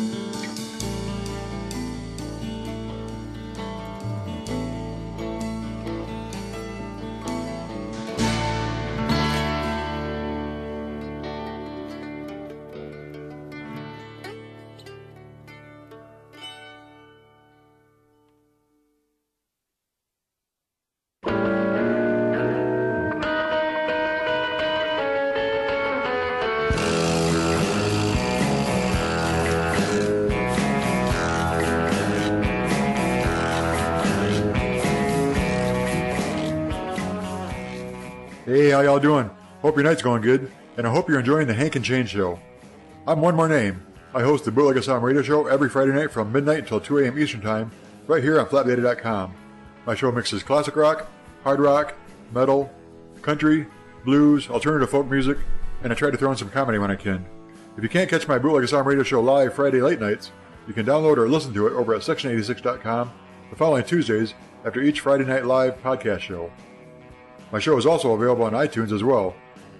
[SPEAKER 18] Hey, how y'all doing? Hope your night's going good, and I hope you're enjoying the Hank and Change Show. I'm One More Name. I host the Bootleg Asylum radio show every Friday night from midnight until 2 a.m. Eastern Time, right here on FlatData.com. My show mixes classic rock, hard rock, metal, country, blues, alternative folk music, and I try to throw in some comedy when I can. If you can't catch my Bootleg Asylum radio show live Friday late nights, you can download or listen to it over at Section86.com the following Tuesdays after each Friday Night Live podcast show. My show is also available on iTunes as well.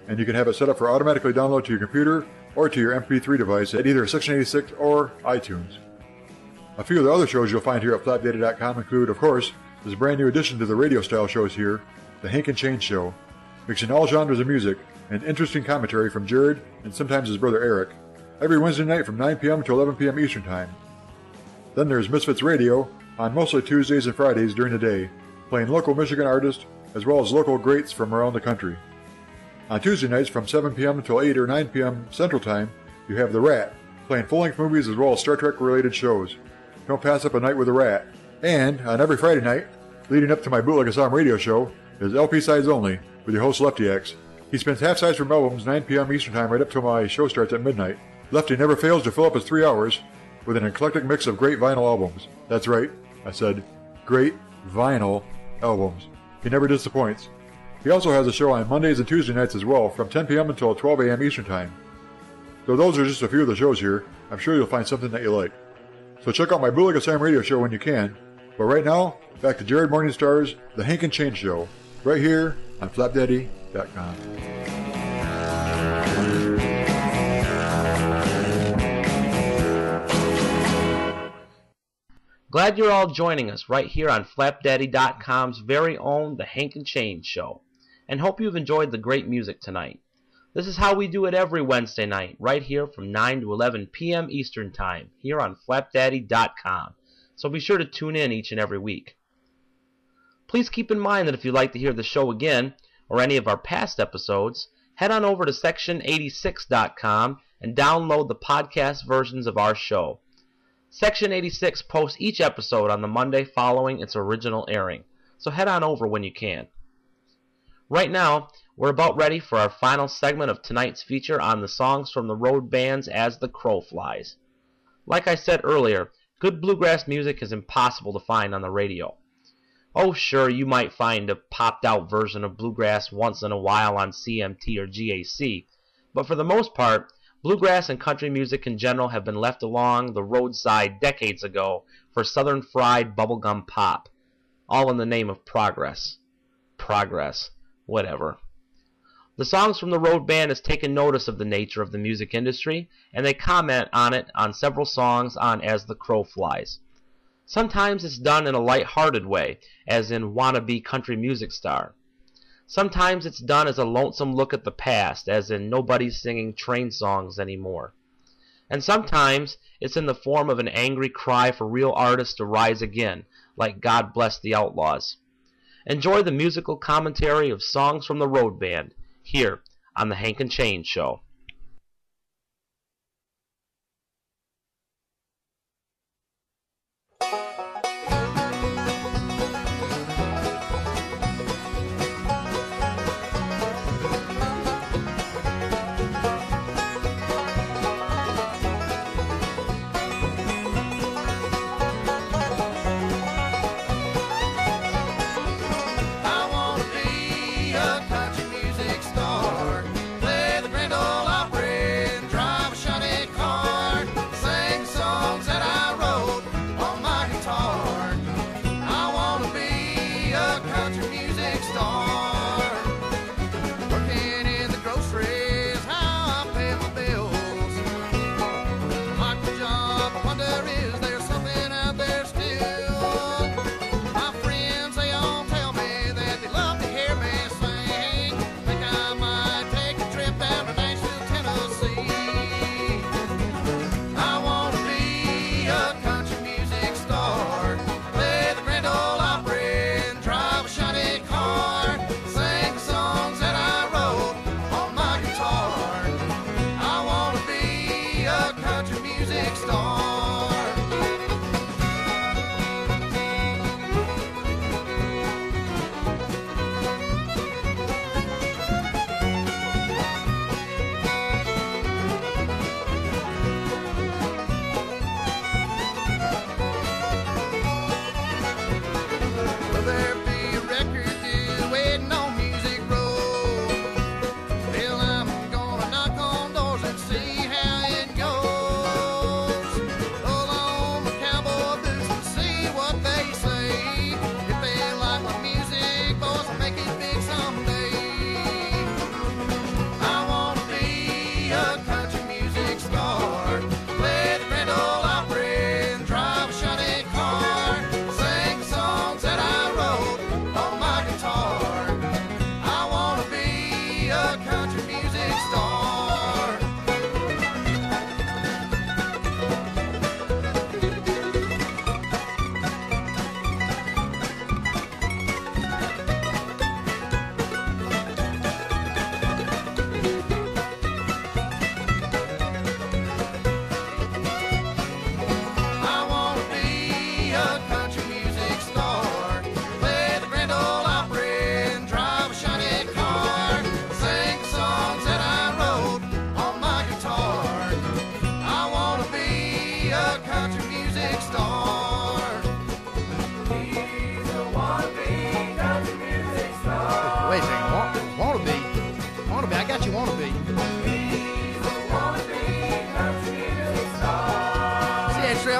[SPEAKER 18] and you can have it set up for automatically download to your computer or to your MP3 device at either Section 86 or iTunes. A few of the other shows you'll find here at flapdaddy.com include, of course, this brand new addition to the radio-style shows here, the Hank and Change Show, mixing all genres of music and interesting commentary from Jared and sometimes his brother Eric, every Wednesday night from 9 p.m. to 11 p.m. Eastern Time. Then there's Misfits Radio on mostly Tuesdays and Fridays during the day, playing local Michigan artists as well as local greats from around the country. On Tuesday nights from 7 p.m. until 8 or 9 p.m. Central Time, you have The Rat, playing full-length movies as well as Star Trek-related shows. Don't pass up a night with The Rat. And on every Friday night, leading up to my Bootleg Assam radio show, is LP Sides Only with your host Lefty X. He spins half sides from albums 9 p.m. Eastern Time right up till my show starts at midnight. Lefty never fails to fill up his 3 hours with an eclectic mix of great vinyl albums. That's right, I said great vinyl albums. He never disappoints. He also has a show on Mondays and Tuesday nights as well, from 10 p.m. until 12 a.m. Eastern Time. Though those are just a few of the shows here, I'm sure you'll find something that you like. So check out my Bootleg Assam radio show when you can. But right now, back to Jared Morningstar's The Hank and Change Show, right here on flapdaddy.com.
[SPEAKER 5] Glad you're all joining us right here on flapdaddy.com's very own The Hank and Change Show, and hope you've enjoyed the great music tonight. This is how we do it every Wednesday night, right here from 9 to 11 p.m. Eastern Time, here on flapdaddy.com, so be sure to tune in each and every week. Please keep in mind that if you'd like to hear the show again, or any of our past episodes, head on over to section86.com and download the podcast versions of our show. Section 86 posts each episode on the Monday following its original airing, so head on over when you can. Right now, we're about ready for our final segment of tonight's feature on the songs from the road bands As the Crow Flies. Like I said earlier, good bluegrass music is impossible to find on the radio. Oh sure, you might find a popped-out version of bluegrass once in a while on CMT or GAC, but for the most part, bluegrass and country music in general have been left along the roadside decades ago for southern fried bubblegum pop, all in the name of progress. Progress. Whatever. The songs from the road band has taken notice of the nature of the music industry, and they comment on it on several songs on As the Crow Flies. Sometimes it's done in a light-hearted way, as in Wannabe Country Music Star. Sometimes it's done as a lonesome look at the past, as in Nobody's Singing Train Songs Anymore. And sometimes it's in the form of an angry cry for real artists to rise again, like God Bless the Outlaws. Enjoy the musical commentary of songs from the road band, here on the Hank and Change Show.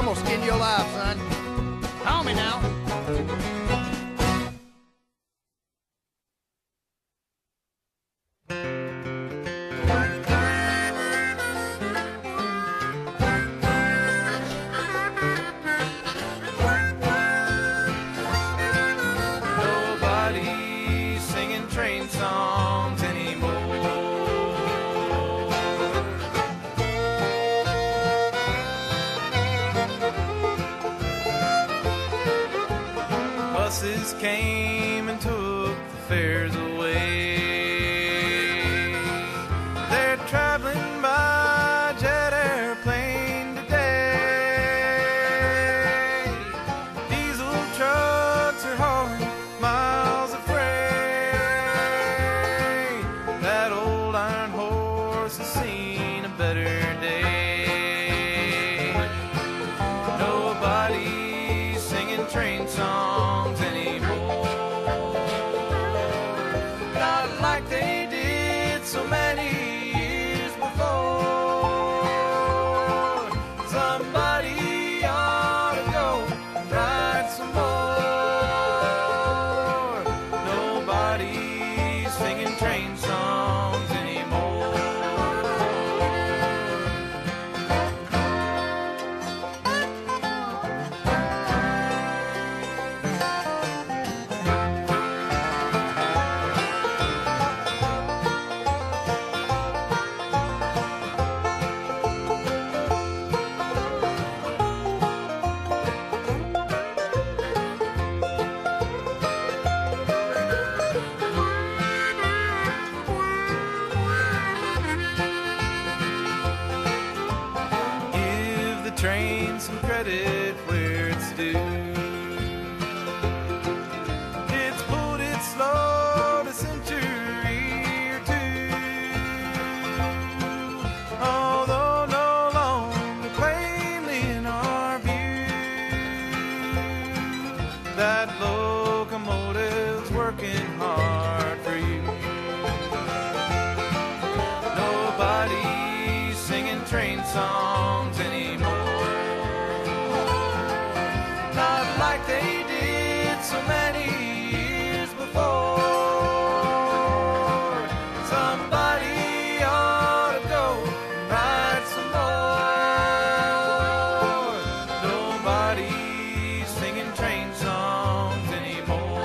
[SPEAKER 9] I'm gonna skin you alive, son. Call me now.
[SPEAKER 11] Nobody's singing train songs anymore. Buses came and took the fares away. They're traveling by jet airplane today. Diesel trucks are hauling miles of freight. That old iron horse has seen a better day. Nobody's singing train songs anymore. Not like they did so many years before. Somebody ought to go and write some more. Nobody's singing train songs anymore. Give the train some credit where it's due. It's pulled it slow a century or two. Although no longer plainly in our view, that locomotive's working hard for you. Nobody's singing train songs anymore. Not like they did so many years before. Somebody ought to go and write some more. Nobody's singing train songs anymore.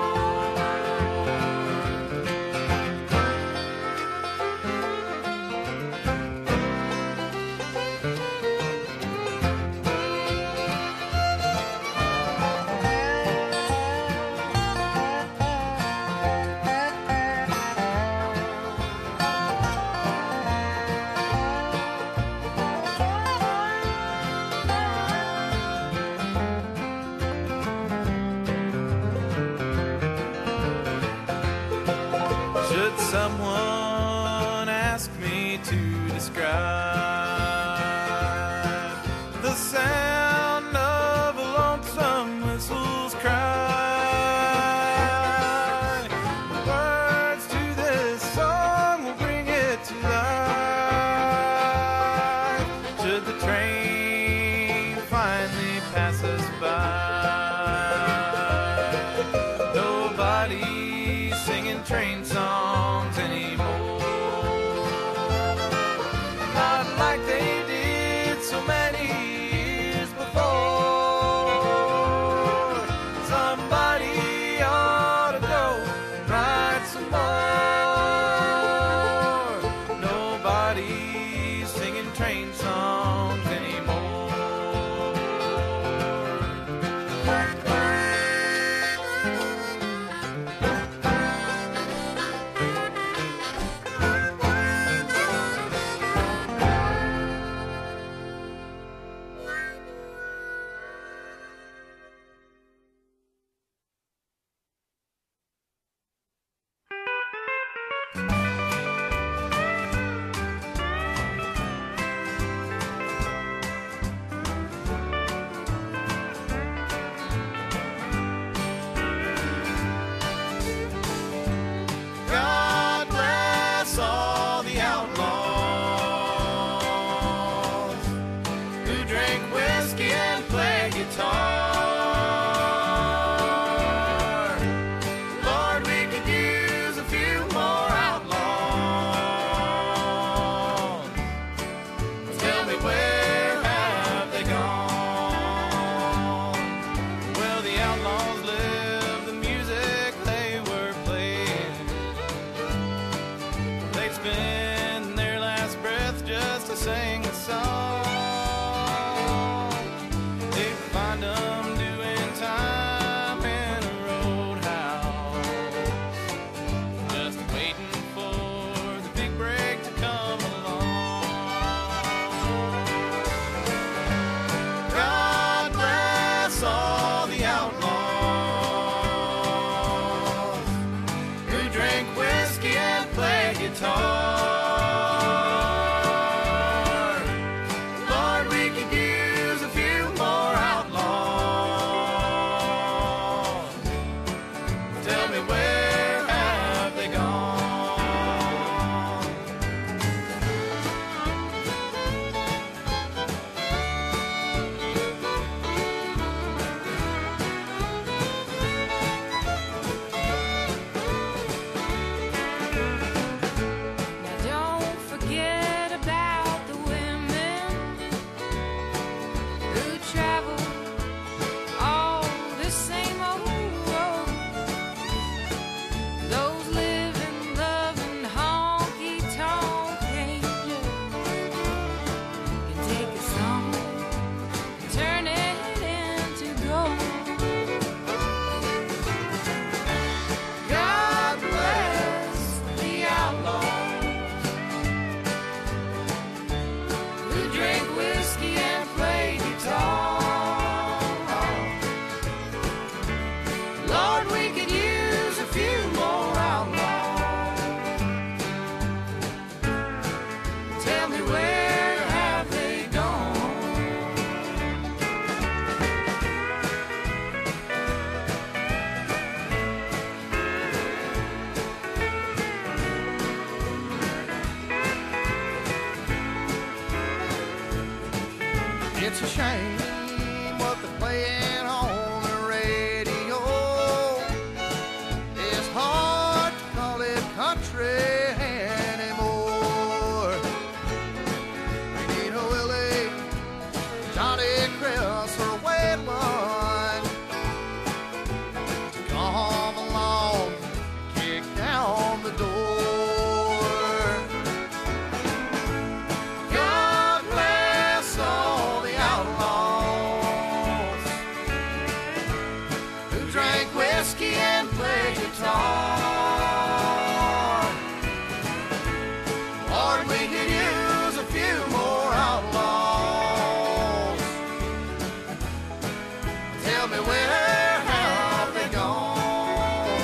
[SPEAKER 11] Should someone ask me to describe the sound of a lonesome whistle's cry, the words to this song will bring it to life. Should the train finally pass us by, nobody's singing train songs anymore. Not like they did so many years before. Somebody ought to go and write some more. Nobody's singing train songs anymore. sing the song. They find them doing time in a roadhouse, just waiting for the big break to come along. God bless all the outlaws who drink whiskey and play guitar. Lord, we could use a few more outlaws. Tell me, where have they gone?
[SPEAKER 13] Now don't forget about the women who travel all the same old road. Those living, loving, honky-tonk angels can take a song and turn it into gold. God bless the outlaws who drink whiskey and play guitar. Lord, we could use a few more outlaws. Tell me, where have they gone?
[SPEAKER 9] It's a shame what they're playing on the radio. It's hard to call it country anymore. Benito Willie, Johnny Chris, or Waylon to come along, kick down the door. God bless all the outlaws who drank whiskey and played guitar. Lord, we could use a few more outlaws. Tell me, where have they gone?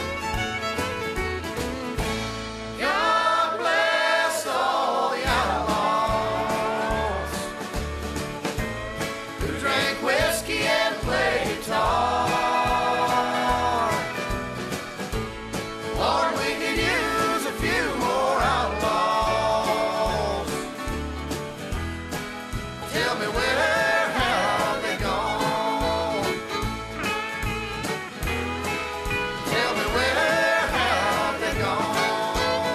[SPEAKER 9] God bless all the outlaws who drank whiskey and played guitar. Lord, we could use a few more outlaws. Tell me, where have they gone? Tell me, where have they gone?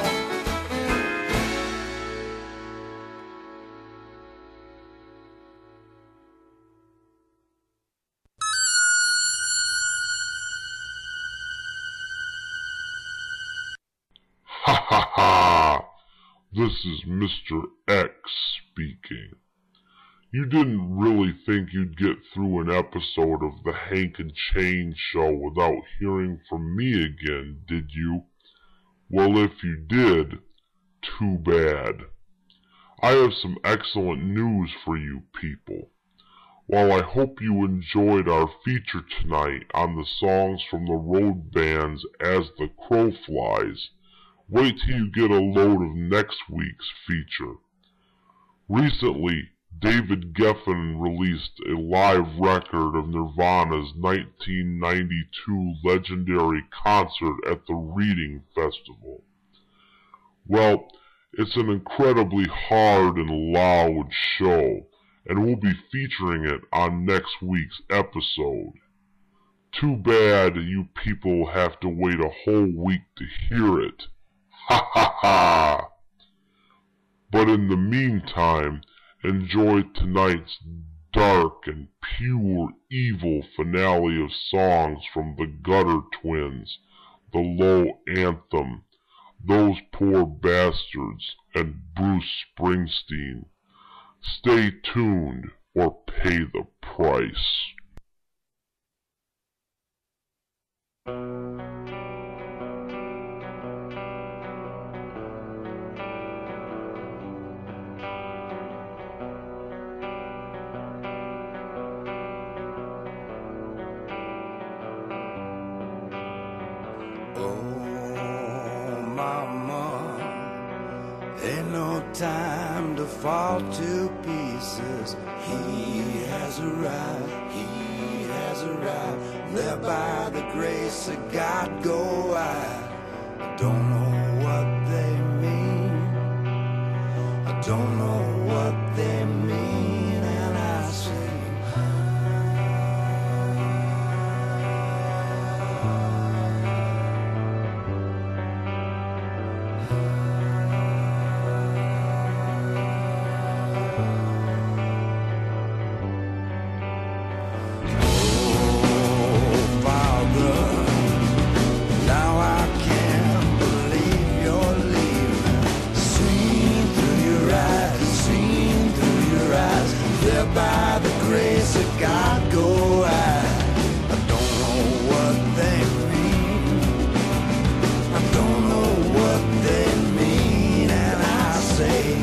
[SPEAKER 4] Ha ha ha! This is Mr. X speaking. You didn't really think you'd get through an episode of the Hank and Chain Show without hearing from me again, did you? Well, if you did, too bad. I have some excellent news for you people. While I hope you enjoyed our feature tonight on the songs from the road bands As the Crow Flies, wait till you get a load of next week's feature. Recently, David Geffen released a live record of Nirvana's 1992 legendary concert at the Reading Festival. Well, it's an incredibly hard and loud show, and we'll be featuring it on next week's episode. Too bad you people have to wait a whole week to hear it. Ha ha ha! But in the meantime, enjoy tonight's dark and pure evil finale of songs from the Gutter Twins, the Low Anthem, Those Poor Bastards, and Bruce Springsteen. Stay tuned or pay the price.
[SPEAKER 14] Ain't no time to fall to pieces. He has arrived, he has arrived. There by the grace of God go I don't know what they mean. I don't know what they mean. And I say by the grace of God go I don't know what they mean. I don't know what they mean. And I say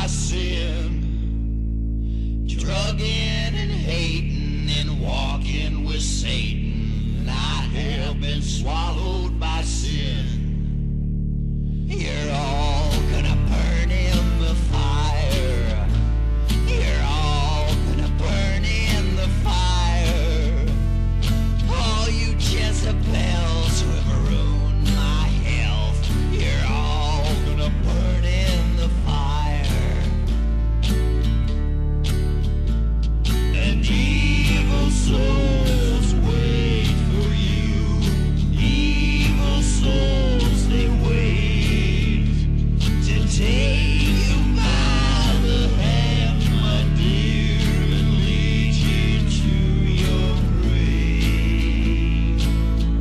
[SPEAKER 9] sin, drugging and hating and walking with Satan. I have been swallowed by sin. You're all gonna burn in the fire. You're all gonna burn in the fire. All you Jezebels who have ruined my health, you're all gonna burn in the fire. And evil souls wait for you. Evil souls, they wait to take you by the hand, my dear, and lead you to your grave.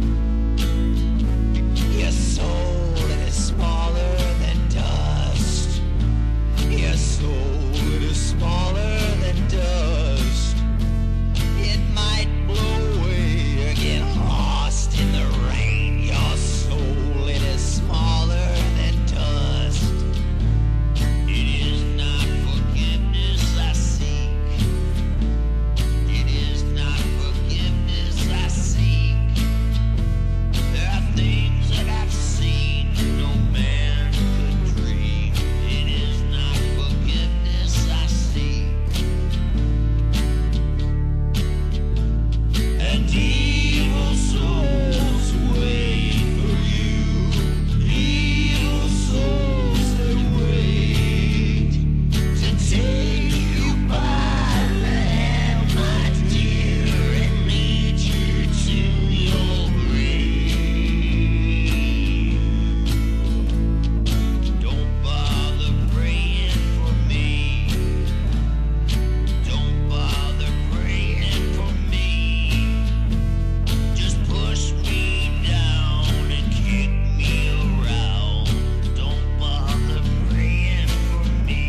[SPEAKER 9] Your soul is smaller than dust. Your soul is smaller than dust. It might blow away or get lost in the rain. Your soul, it is smaller than dust. It is not forgiveness I seek. It is not forgiveness I seek. There are things that I've seen that no man could dream. It is not forgiveness I seek. And evil souls wait for you. Evil souls, they wait to take you by the hand, my dear, and lead you to your grave. Don't bother praying for me. Don't bother praying for me. Just push me down and kick me around. Don't bother praying for me.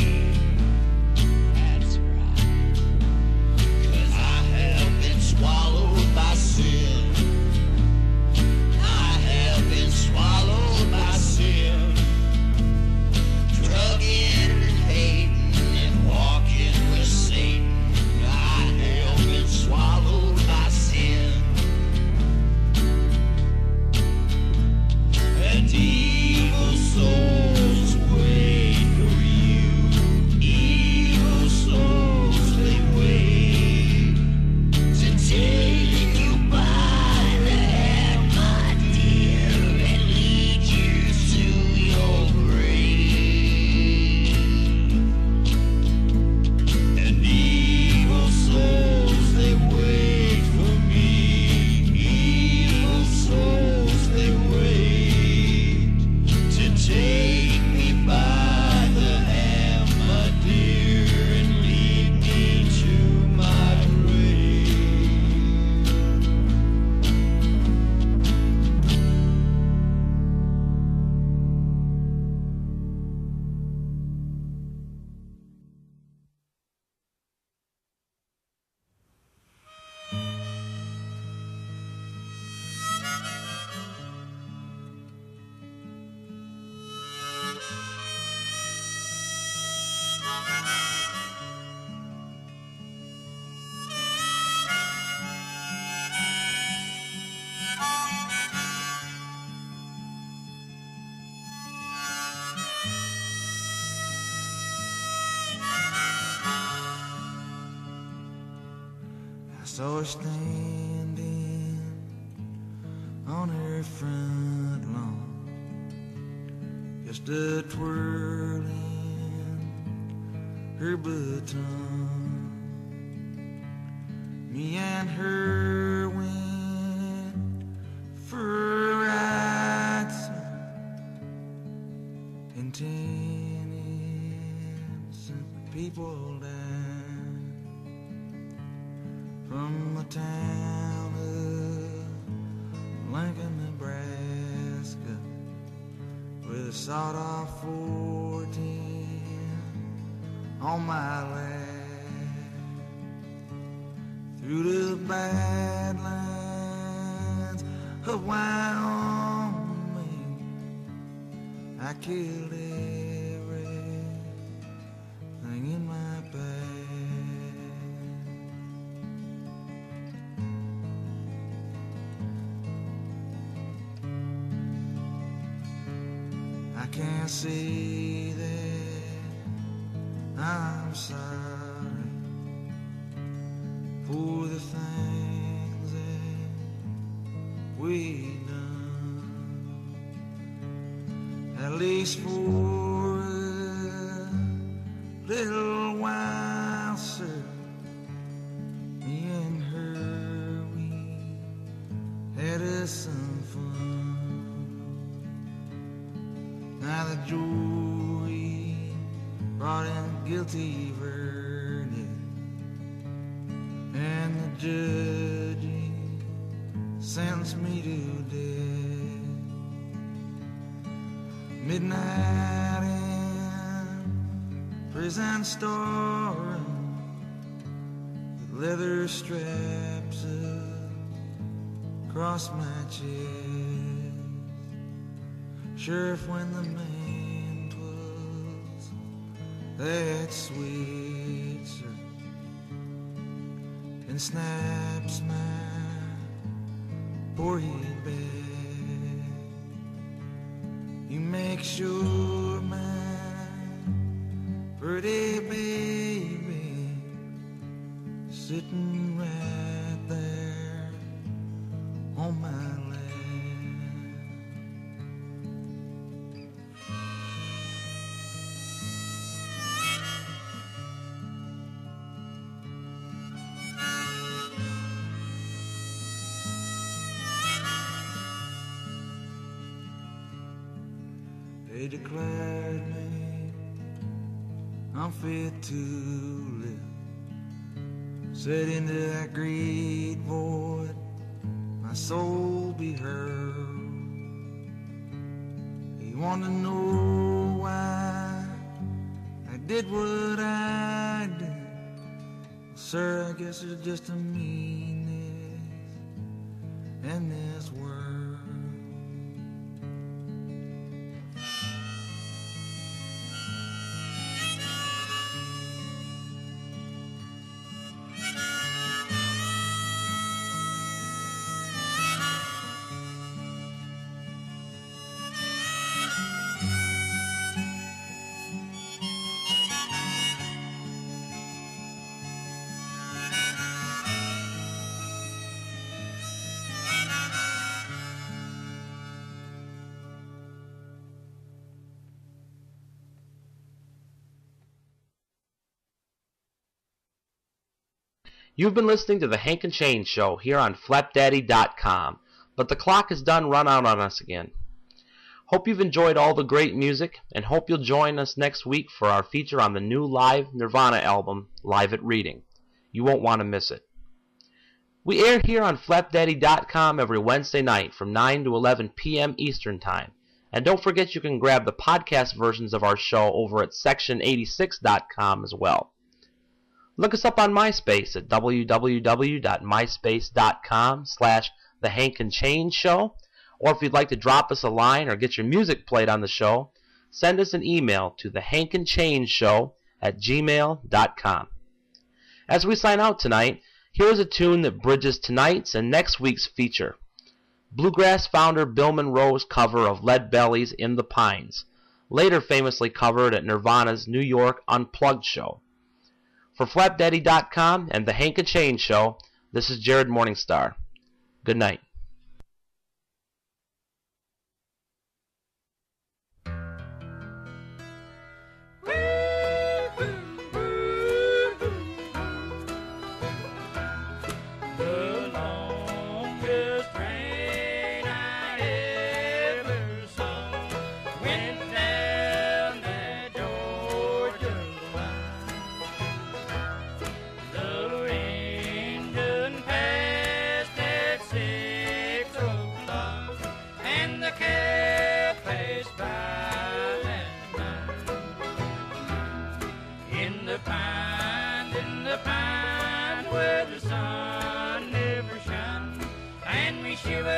[SPEAKER 9] That's right. 'Cause I have been swallowed by sin. I have been swallowed by sin. Drugging and hating and walking with Satan. I have been swallowed by sin. And evil souls wait for you. Evil souls, they wait to take you by the hand, my dear, and lead you to your grave. And evil souls, they wait for me. Evil souls, they wait to take me by the hand, my dear, and lead me to my grave. I saw her standing on her front lawn, just a twirling her baton. Me and her went for a ride in Tennessee. People down from the town of Lincoln, Nebraska, with a sawed-off 14 on my lap. Through the badlands of Wyoming, I killed every can't say that I'm sorry for the things that we done, at least for a little while, sir. Me and her, we had us some fun. Now the jury brought in a guilty verdict, and the judge sentenced me to death. Midnight in prison storeroom, with leather straps across my chest. Sheriff, when the man 'twas that sweet, sir, and snaps my poor head back. You make sure my pretty baby sitting right there on my lap. They declared me unfit to live. Said into that great void my soul be hurled. He wanted to know why I did what I did. Sir, I guess it's just a meanness in this world.
[SPEAKER 5] You've been listening to the Hank and Shane Show here on FlapDaddy.com, but the clock has done run out on us again. Hope you've enjoyed all the great music, and hope you'll join us next week for our feature on the new live Nirvana album, Live at Reading. You won't want to miss it. We air here on FlapDaddy.com every Wednesday night from 9 to 11 p.m. Eastern Time. And don't forget you can grab the podcast versions of our show over at Section86.com as well. Look us up on MySpace at www.myspace.com/The Hank and Shane Show. Or if you'd like to drop us a line or get your music played on the show, send us an email to thehankandchaneshow@gmail.com. As we sign out tonight, here's a tune that bridges tonight's and next week's feature. Bluegrass founder Bill Monroe's cover of Lead Belly's In the Pines, later famously covered at Nirvana's New York Unplugged show. For FlapDaddy.com and The Hank and Shane Show, this is Jared Morningstar. Good night.
[SPEAKER 11] Shiver